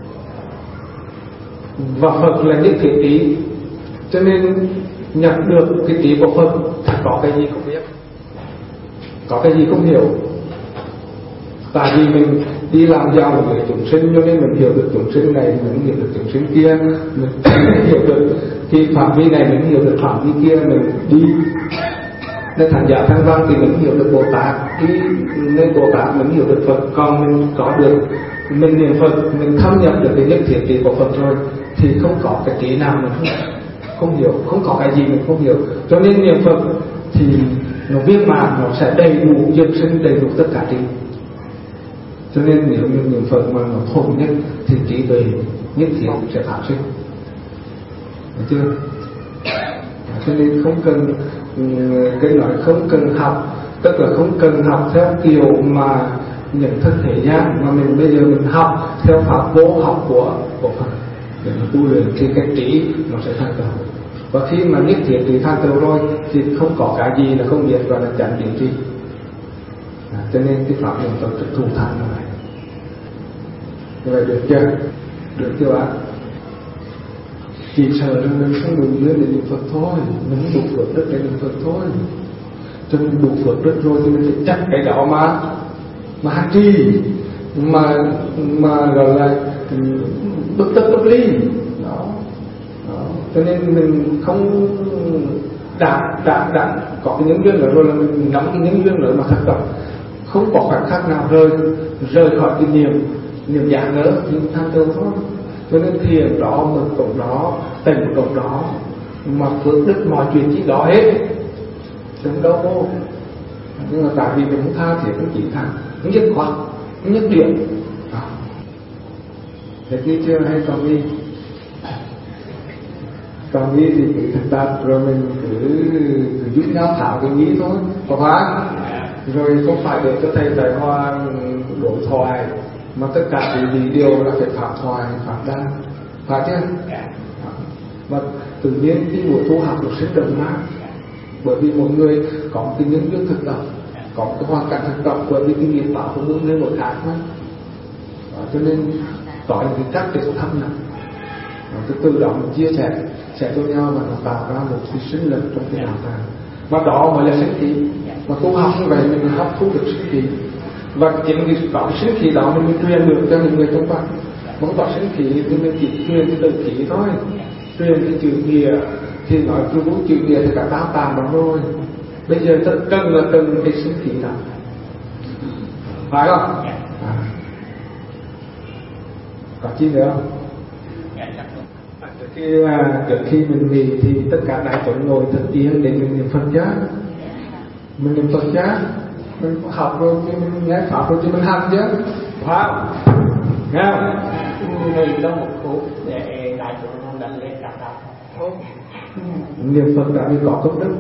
Và Phật là những thiện trí, cho nên nhận được cái trí của Phật thì có cái gì không biết, có cái gì không hiểu. Tại vì mình đi làm giàu với chúng sinh, cho nên mình hiểu được chúng sinh này, mình hiểu được chúng sinh kia, mình hiểu được cái phạm vi này, mình hiểu được phạm vi kia, mình đi nên thành giả Thanh Văn thì mình hiểu được Bồ Tát, đi nên Bồ Tát mình hiểu được Phật. Còn mình có được, mình niệm Phật, mình thâm nhập được cái nhất thiện trí của Phật rồi thì không có cái trí nào mình không hiểu, không có cái gì mình không hiểu. Cho nên niệm Phật thì nó viên mãn, nó sẽ đầy đủ dân sinh, đầy đủ tất cả trí. Cho nên nếu như niệm Phật mà nó thuần nhất thì trí tuệ nhất thiện sẽ phát sinh. Được chưa? Cho nên không cần cái nói không cần học, tức là không cần học theo kiểu mà nhận thức thế gian, mà mình bây giờ mình học theo pháp vô học của Phật để mà tu luyện thì cái trí nó sẽ thành tựu. Và khi mà nhất thiện trí thành tựu rồi thì không có cái gì là không biết, gọi là chẳng biết gì. Cho nên cái pháp niệm Phật rất thù thắng này. Vậy được chưa? Được chưa bạn? Chỉ sợ rằng mình không đủ duyên để niệm Phật thôi, mình không đủ phước đức để niệm Phật thôi. Cho nên đủ phước đức rồi thì mình phải chặt cái đó mà hành trì, mà gọi là bất tất bất ly. Đó. Cho nên mình không đạt có cái những duyên rồi là mình nắm cái những duyên rồi mà thực tập, không có khoảnh khắc nào rời khỏi cái niềm dạng nữa, niềm tham tư thôi. Cho nên thiền đó, mật cộng đó, tình cộng đó, mà phước đức mọi chuyện chỉ đó hết, đừng đâu vô. Nhưng mà tại vì mình không tha thì cũng chỉ tha, không nhất khoát, không nhất điểm. Thế kia chưa hay còn nghĩ thì cứ thực tập rồi mình cứ giúp nhau thảo cái nghĩ thôi, có phải? Rồi không phải để cho thầy Tài Hoa đối thoại, mà tất cả cái gì đều là phải pháp thoại, pháp đa, phải chứ? Và tự nhiên cái buổi tu học được sinh động mà, bởi vì một người có cái những duyên thực tập, có cái hoàn cảnh thực tập, bởi vì cái nghiệp tạo của mỗi người một khác mà. Cho nên có những cái cách để thăm nhận, từ đó mình chia sẻ cho nhau và nó tạo ra một cái sinh lực trong cái đạo tràng. Mà đó mới là sinh khí. Mà tu học như vậy mình hấp thu được sinh khí, và chính cái đó sinh khí đó mình truyền được cho những người xung quanh. Muốn có sinh khí thì mình chỉ truyền cái từ khí thôi, truyền cái chữ nghĩa thì nói chú vũ chữ nghĩa thì cả tám tàn đó rồi. Bây giờ tất cần là cần cái sinh khí đó, phải không? Có chi nữa không? Trước khi mình nghỉ thì tất cả đại chúng ngồi thật yên để mình niệm Phật giác. Mình niệm Phật giác, mình học rồi thì mình nghe pháp rồi thì mình hành chứ, phải không? Nghe không? Mình có một phút để đại chúng đặt lên đặt đạo. Niệm Phật đã mới có công đức.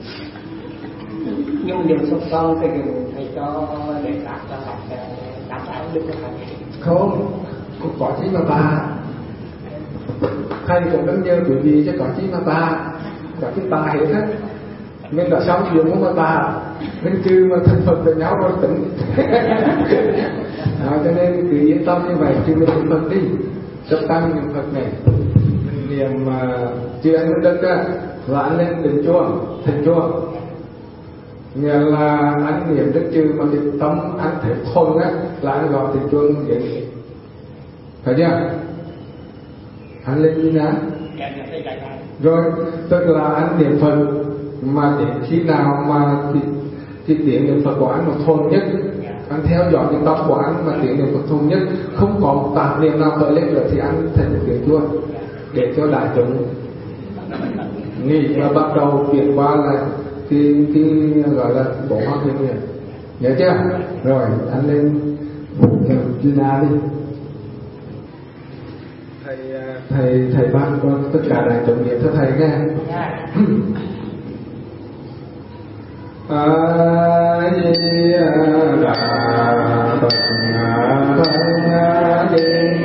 Nhưng niệm Phật xong thì thầy cho để đặt cho học đáp lại đức của thầy. Không có chi mà bà. Thầy cũng rất nhớ quý vị chứ có chi mà bà, có chi bà hết á. Mình đã sống chuyện của bà, mình chứ mà thành Phật với nhau rồi tỉnh. Cho nên cứ yên tâm như vậy, chứ mình niệm Phật đi, chấp tăng niệm Phật này. Mình niệm chưa anh đức á, và anh lên đền chùa, thành chùa. Nghĩa là anh niệm đức chứ mà cái tâm anh thấy không á, là anh gọi thành chùa vậy. Phải chưa? Anh lên như nào? Rồi, tức là anh niệm Phật mà đến khi nào mà cái tiếng niệm Phật của anh nó thuần nhất, anh theo dõi cái tâm của anh mà tiếng niệm Phật thuần nhất, không có một tạp niệm nào khởi lên nữa thì anh thành một tiếng chuông để cho đại chúng nghỉ và bắt đầu chuyển qua là cái gọi là bộ hoa thiền nguyện. Nhớ chưa? Rồi, anh lên Gina đi. Thầy ban cho tất cả đại chúng niệm cho thầy nghe. A Di Đà Phật, A Di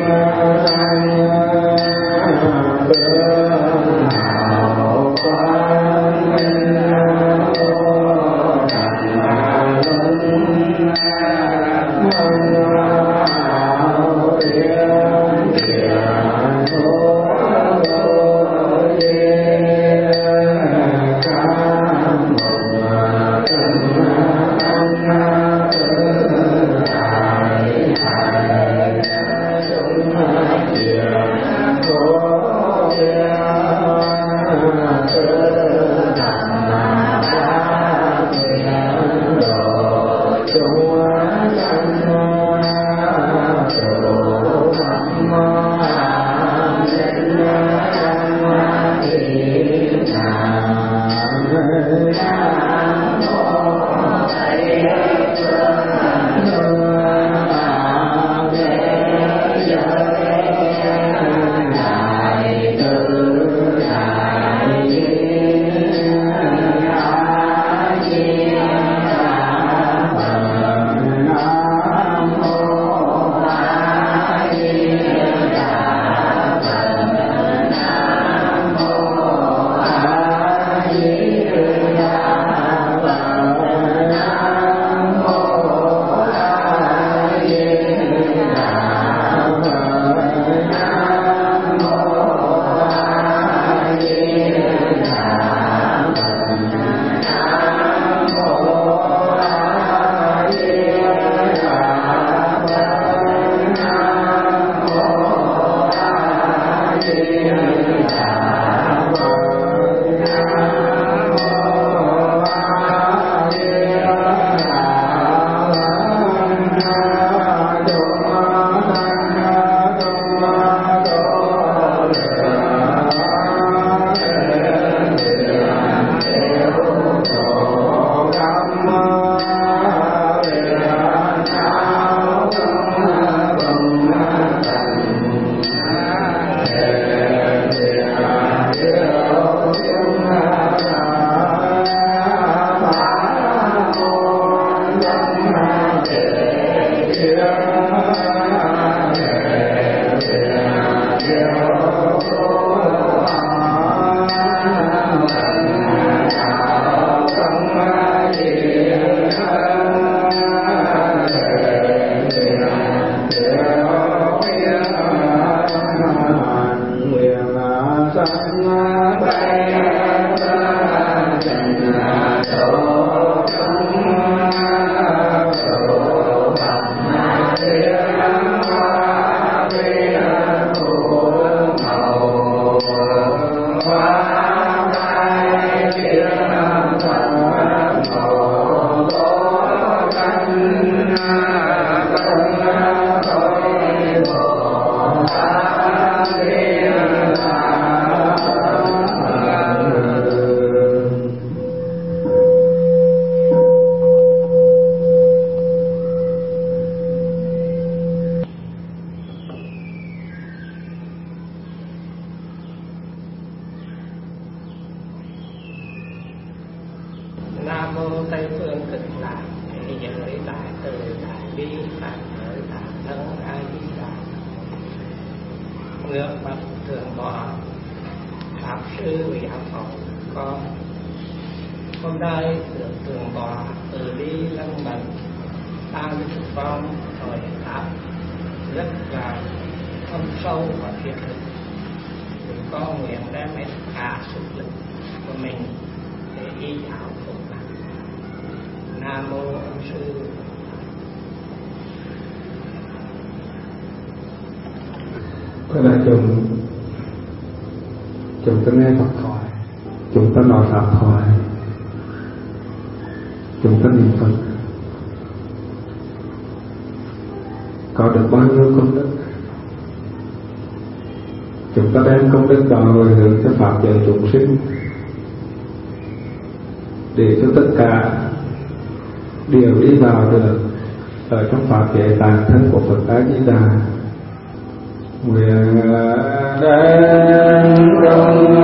ngược mặt thượng tọa pháp sư vị học học con hôm nay thượng tọa từ đi lăng bệnh đang thực phong thời pháp rất là thâm sâu và thiết thực. Chúng con nguyện đem hết cả sức lực của mình để y giáo phụng hành. Nam mô Ân Sư. Các đại chúng ta nghe Phật thoại, chúng ta nói Pháp thoại, chúng ta niệm Phật, có được bao nhiêu công đức? Chúng ta đem công đức đó rồi hướng cho Pháp giới chúng sinh, để cho tất cả đều đi vào được ở trong Pháp giới tạng thân của Phật A Di Đà. Nguyện đem công